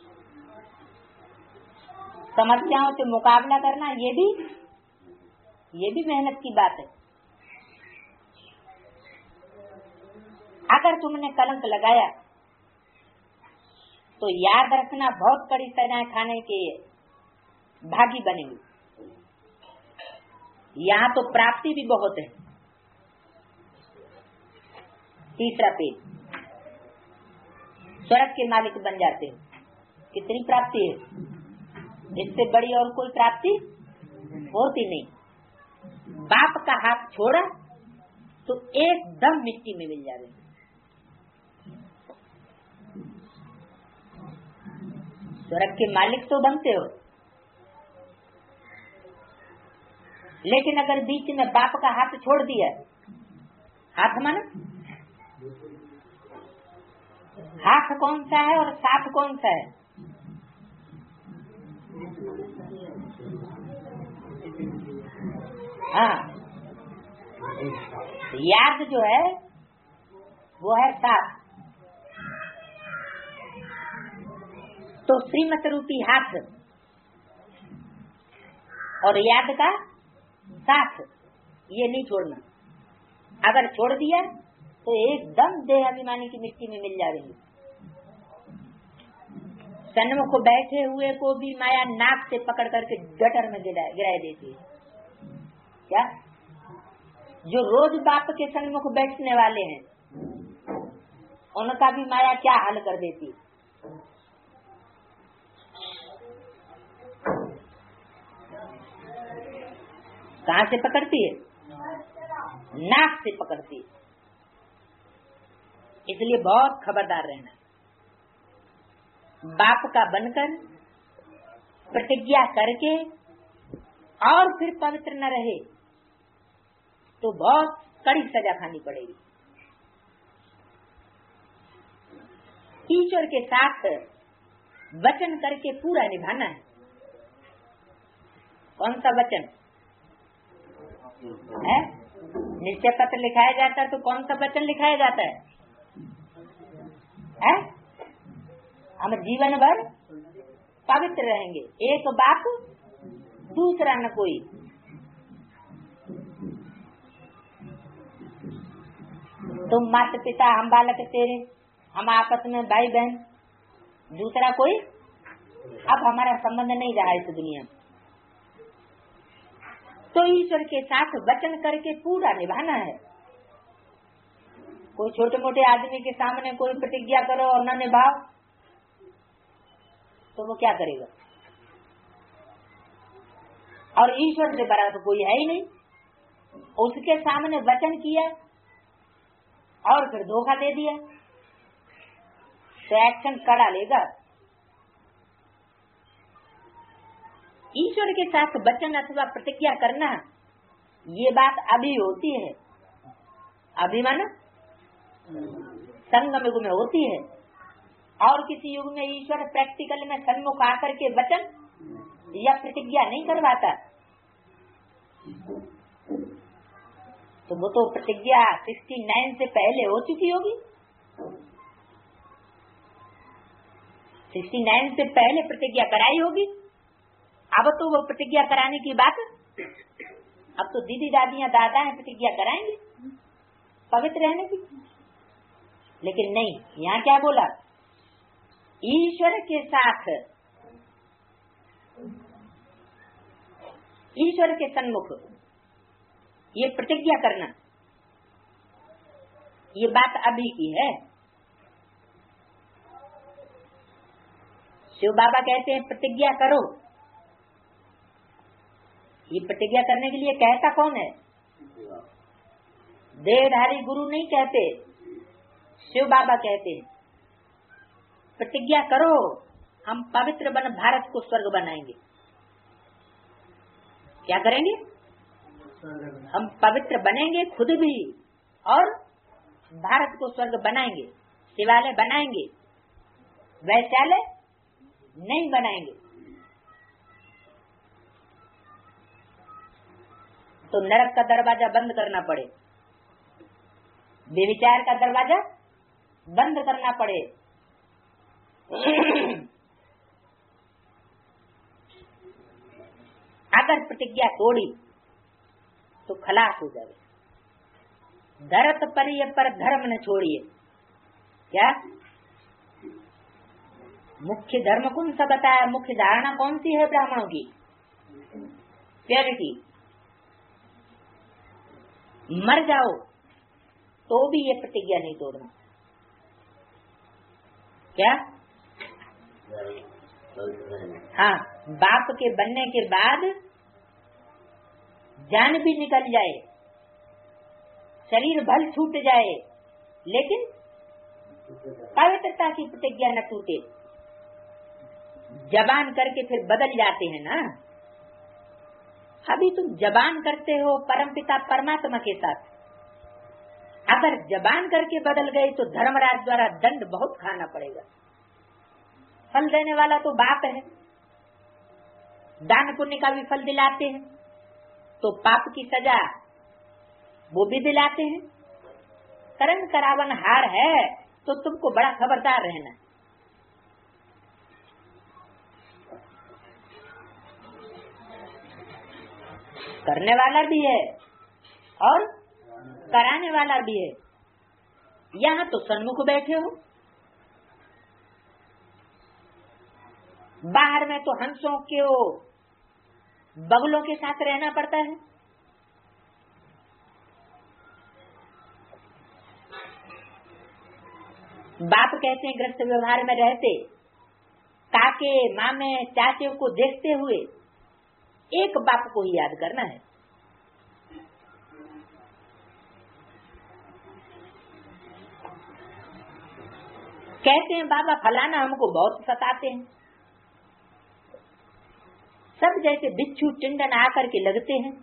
समस्याओं से मुकाबला करना ये भी ये भी मेहनत की बात है। अगर तुमने कलंक लगाया तो याद रखना बहुत कड़ी सजाएं खाने के भागी बनेंगे। यहाँ तो प्राप्ति भी बहुत है। तीसरा पेज, स्वर्ग के मालिक बन जाते हो। कितनी प्राप्ति है, इससे बड़ी और कोई प्राप्ति होती नहीं। बाप का हाथ छोड़ा तो एकदम मिट्टी में मिल जाएंगे। स्वर्ग के मालिक तो बनते हो, लेकिन अगर बीच में बाप का हाथ छोड़ दिया, हाथ माना हाथ कौन सा है और साथ कौन सा है? हाँ, याद जो है वो है साथ। तो श्रीमत रूपी हाथ और याद का साथ ये नहीं छोड़ना। अगर छोड़ दिया तो एकदम देह अभिमानी की मिट्टी में मिल जाएंगे। सन्मुख बैठे हुए को भी माया नाक से पकड़ करके गटर में गिराए देती है। क्या? जो रोज बाप के सन्मुख बैठने वाले हैं उनका भी माया क्या हाल कर देती है। कहाँ से पकड़ती है? नाक से पकड़ती है। इसलिए बहुत खबरदार रहना। बाप का बनकर प्रतिज्ञा करके और फिर पवित्र न रहे तो बहुत कड़ी सजा खानी पड़ेगी। ईश्वर के साथ वचन करके पूरा निभाना है। कौन सा वचन है? निश्चय पत्र लिखाया जाता है तो कौन सा वचन लिखाया जाता है? हम जीवन भर पवित्र रहेंगे, एक बाप दूसरा न कोई। तुम माता पिता, हम बालक तेरे, हम आपस में भाई बहन, दूसरा कोई अब हमारा संबंध नहीं रहा इस दुनिया में। तो ईश्वर के साथ वचन करके पूरा निभाना है। कोई छोटे मोटे आदमी के सामने कोई प्रतिज्ञा करो और न निभाओ तो वो क्या करेगा? और ईश्वर से बड़ा तो कोई है ही नहीं। उसके सामने वचन किया और फिर धोखा दे दिया तो एक्शन कड़ा लेगा। ईश्वर के साथ वचन अथवा प्रतिज्ञा करना ये बात अभी होती है। अभी माना संगम युग में होती है और किसी युग में ईश्वर प्रैक्टिकल में सन्मुख आकर के वचन या प्रतिज्ञा नहीं करवाता। तो वो तो प्रतिज्ञा 69 से पहले हो चुकी होगी। 69 से पहले प्रतिज्ञा कराई होगी। अब तो वो प्रतिज्ञा कराने की बात, अब तो दीदी दादियां दादा है प्रतिज्ञा कराएंगे पवित्र रहने की। लेकिन नहीं, यहाँ क्या बोला? ईश्वर के साथ, ईश्वर के सन्मुख ये प्रतिज्ञा करना, ये बात अभी की है। शिव बाबा कहते हैं प्रतिज्ञा करो। ये प्रतिज्ञा करने के लिए कहता कौन है? देहधारी गुरु नहीं कहते, शिव बाबा कहते हैं प्रतिज्ञा करो, हम पवित्र बन भारत को स्वर्ग बनाएंगे। क्या करेंगे? हम पवित्र बनेंगे खुद भी और भारत को स्वर्ग बनाएंगे। शिवालय बनाएंगे, वैश्यालय नहीं बनाएंगे। तो नरक का दरवाजा बंद करना पड़े, व्यभिचार का दरवाजा बंद करना पड़े। अगर प्रतिज्ञा तोड़ी तो खलास हो जाए। धरत परिय पर धर्म न छोड़िए। क्या मुख्य धर्म कौन सा बताया? मुख्य धारणा कौन सी है ब्राह्मणों की? प्योरिटी। मर जाओ तो भी ये प्रतिज्ञा नहीं तोड़ना। क्या? हाँ, बाप के बनने के बाद जान भी निकल जाए, शरीर भल छूट जाए, लेकिन पवित्रता की प्रतिज्ञा न टूटे। जबान करके फिर बदल जाते हैं ना। अभी तुम जबान करते हो परमपिता परमात्मा के साथ, अगर जबान करके बदल गए तो धर्मराज द्वारा दंड बहुत खाना पड़ेगा। फल देने वाला तो बाप है, दान पुण्य का भी फल दिलाते हैं, तो पाप की सजा वो भी दिलाते हैं। करण करावन हार है तो तुमको बड़ा खबरदार रहना। करने वाला भी है और कराने वाला भी है। यहाँ तो सन्मुख बैठे हो, बाहर में तो हंसों के बगलों के साथ रहना पड़ता है। बाप कहते हैं गृहस्थ व्यवहार में रहते काके मामे चाचे को देखते हुए एक बाप को ही याद करना है। कहते हैं बाबा फलाना हमको बहुत सताते हैं। सब जैसे बिच्छू टिंडन आकर के लगते हैं,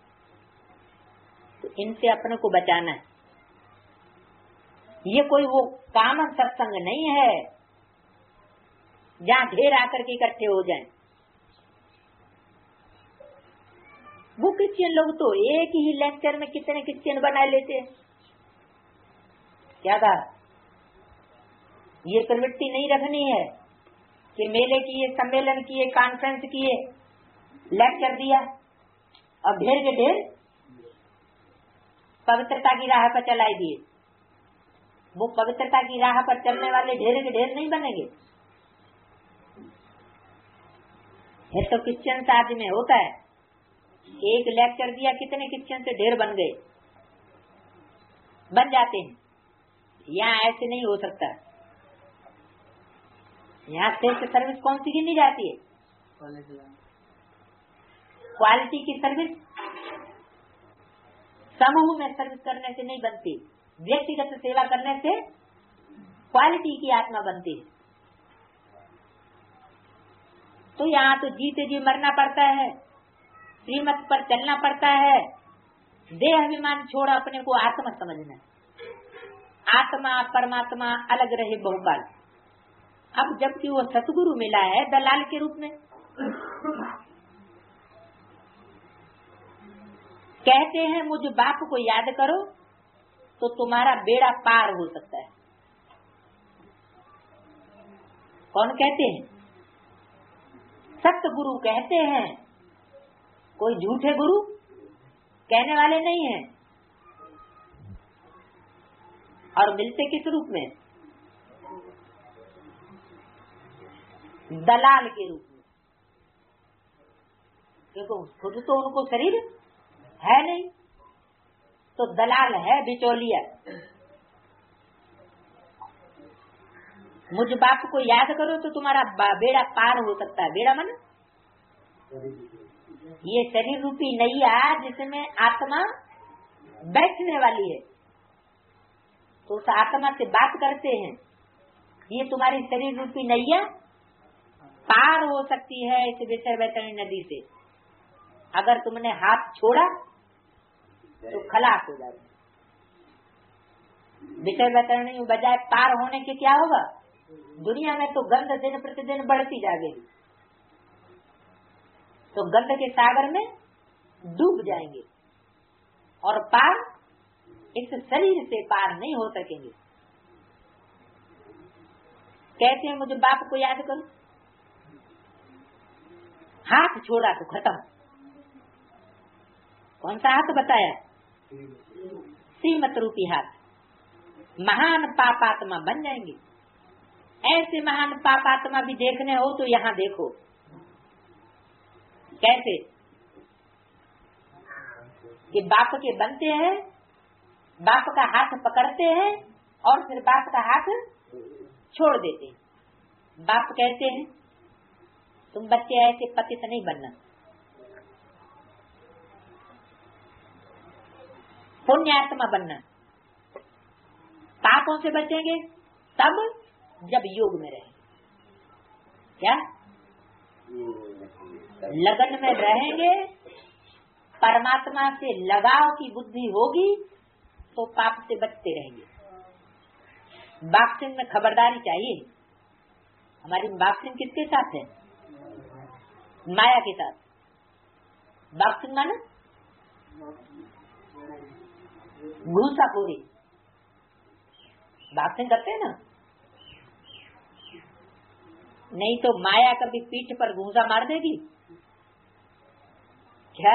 तो इनसे अपने को बचाना है। ये कोई वो कामन सत्संग नहीं है जहाँ ढेर आकर के इकट्ठे हो जाएं। वो क्रिश्चियन लोग तो एक ही लेक्चर में कितने क्रिश्चियन बना लेते हैं। क्या कहा? ये प्रवृत्ति नहीं रखनी है कि मेले किए, सम्मेलन किए, कॉन्फ्रेंस किए, लेक्चर दिया और ढेर के ढेर पवित्रता की राह पर चलाई दिए। वो पवित्रता की राह पर चलने वाले ढेर के ढेर नहीं बनेंगे। ये तो क्रिश्चियन शादी में होता है, एक लेक्चर दिया, कितने क्रिश्चियन से ढेर बन गए, बन जाते हैं। यहाँ ऐसे नहीं हो सकता। यहाँ श्रेष्ठ सर्विस कौन सी गिनी जाती है? क्वालिटी की सर्विस समूह में सर्विस करने से नहीं बनती, व्यक्तिगत सेवा करने से क्वालिटी की आत्मा बनती है। तो यहाँ तो जीते जी मरना पड़ता है, श्रीमत पर चलना पड़ता है, देह अभिमान छोड़ अपने को आत्मा समझना। आत्मा परमात्मा अलग रहे बहुकाल। अब जबकि वो सतगुरु मिला है दलाल के रूप में, कहते हैं मुझ बाप को याद करो तो तुम्हारा बेड़ा पार हो सकता है। कौन कहते हैं? सतगुरु कहते हैं, कोई झूठे गुरु कहने वाले नहीं हैं। और मिलते किस रूप में? दलाल के रूप में। देखो खुद तो उनको शरीर है नहीं, तो दलाल है, बिचौलिया। मुझ बाप को याद करो तो तुम्हारा बेड़ा पार हो सकता है। बेड़ा मन ये शरीर रूपी नैया जिसमें आत्मा बैठने वाली है, तो उस आत्मा से बात करते हैं। ये तुम्हारी शरीर रूपी नैया पार हो सकती है इस विषय वैतरणी नदी से। अगर तुमने हाथ छोड़ा तो खलास हो जाएगा। विषय वैतरणी बजाय पार होने के क्या होगा? दुनिया में तो गंध दिन प्रतिदिन बढ़ती जाएगी, तो गंध के सागर में डूब जाएंगे और पार इस शरीर से पार नहीं हो सकेंगे। कहते हैं मुझे बाप को याद करो, हाथ छोड़ा तो खत्म। कौन सा हाथ बताया? श्रीमत रूपी हाथ। महान पापात्मा बन जाएंगे। ऐसे महान पापात्मा भी देखने हो तो यहाँ देखो। कैसे? कि बाप के बनते हैं, बाप का हाथ पकड़ते हैं और फिर बाप का हाथ छोड़ देते हैं। बाप कहते हैं तुम बच्चे ऐसे पतित नहीं बनना, पुण्यात्मा बनना। पापों से बचेंगे तब जब योग में रहेंगे। क्या? लगन में रहेंगे, परमात्मा से लगाव की बुद्धि होगी तो पाप से बचते रहेंगे। बॉक्सिंग में खबरदारी चाहिए। हमारी बॉक्सिंग किसके साथ है? माया के साथ। बॉक्सिंग माने घूसाखोरी। बॉक्सिंग करते हैं ना, नहीं तो माया कभी पीठ पर घूसा मार देगी क्या?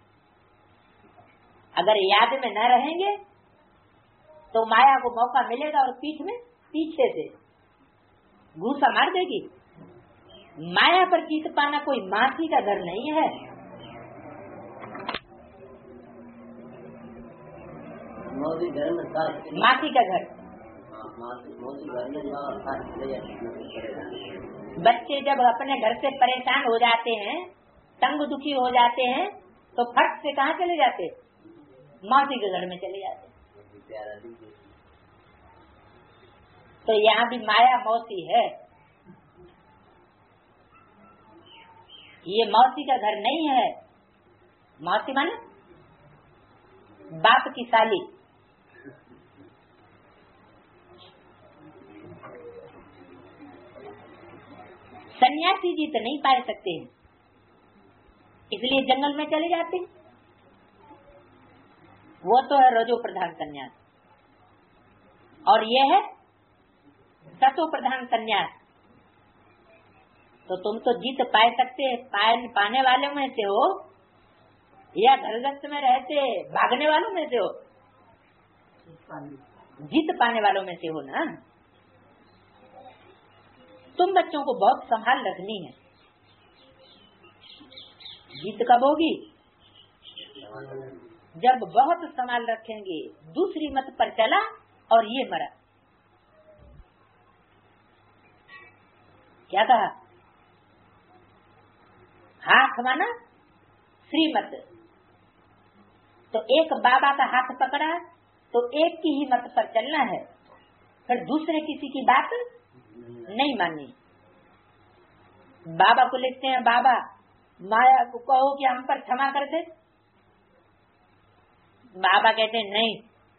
अगर याद में न रहेंगे तो माया को मौका मिलेगा और पीठ में पीछे से घूसा मार देगी। माया पर जीत पाना कोई मासी का घर नहीं है। मासी का घर। बच्चे जब अपने घर से परेशान हो जाते हैं, तंग दुखी हो जाते हैं, तो फट से कहाँ चले जाते? मौसी के घर में चले जाते। तो यहाँ भी माया मौसी है। ये मौसी का घर नहीं है। मौसी माने बाप की साली। सन्यासी जी तो नहीं पाए सकते हैं, इसलिए जंगल में चले जाते हैं। वो तो है रजो प्रधान सन्यास, और ये है सतो प्रधान सन्यास। तो तुम तो जीत पाए सकते पाने वाले में से हो या घरगस्त में रहते भागने वालों में से हो? जीत पाने वालों में से हो ना। तुम बच्चों को बहुत संभाल रखनी है। जीत कब होगी? जब बहुत संभाल रखेंगे। दूसरी मत पर चला और ये मरा। क्या कहा? हाथ माना श्रीमत। तो एक बाबा का हाथ पकड़ा तो एक की ही मत पर चलना है, फिर दूसरे किसी की बात नहीं माननी। बाबा को लिखते हैं, बाबा माया को कहो कि हम पर क्षमा कर दे। बाबा कहते हैं नहीं,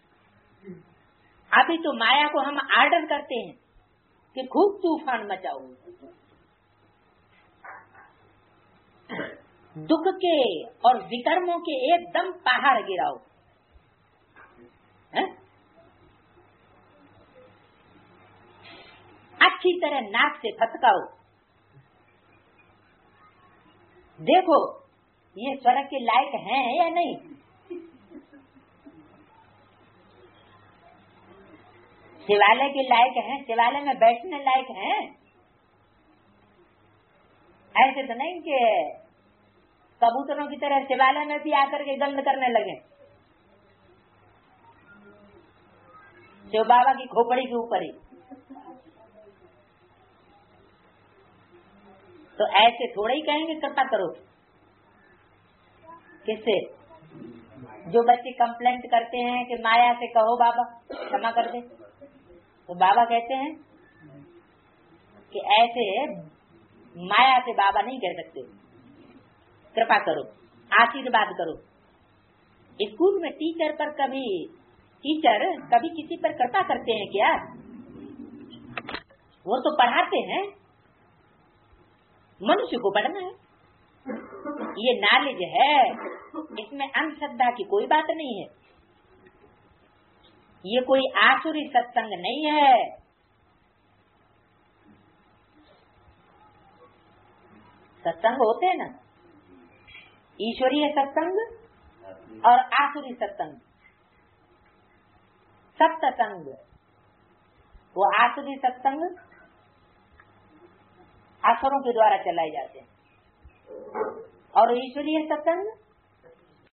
अभी तो माया को हम आर्डर करते हैं कि खूब तूफान मचाओ, दुख के और विकर्मों के एकदम पहाड़ गिराओ। अच्छी तरह नाक से फटकाओ। देखो ये स्वर्ग के लायक हैं या नहीं। शिवालय के लायक हैं, शिवालय में बैठने लायक हैं। ऐसे तो नहीं कि कबूतरों की तरह शिवालय में भी आकर के गंध करने लगे। शिव बाबा की खोपड़ी के ऊपर ही। तो ऐसे थोड़ा ही कहेंगे कृपा करो। किससे? जो बच्चे कंप्लेंट करते हैं कि माया से कहो बाबा क्षमा कर दे, तो बाबा कहते हैं कि ऐसे माया से बाबा नहीं कह सकते, कृपा करो, आशीर्वाद करो। स्कूल में टीचर कभी किसी पर कृपा करते हैं क्या? वो तो पढ़ाते हैं, मनुष्य को पढ़ना है। ये नॉलेज है, इसमें अंधश्रद्धा की कोई बात नहीं है। ये कोई आसुरी सत्संग नहीं है। सत्संग होते हैं ना, ईश्वरीय सत्संग और आसुरी सत्संग, सत्संग। वो आसुरी सत्संग असुरों के द्वारा चलाए जाते हैं और ईश्वरीय सत्संग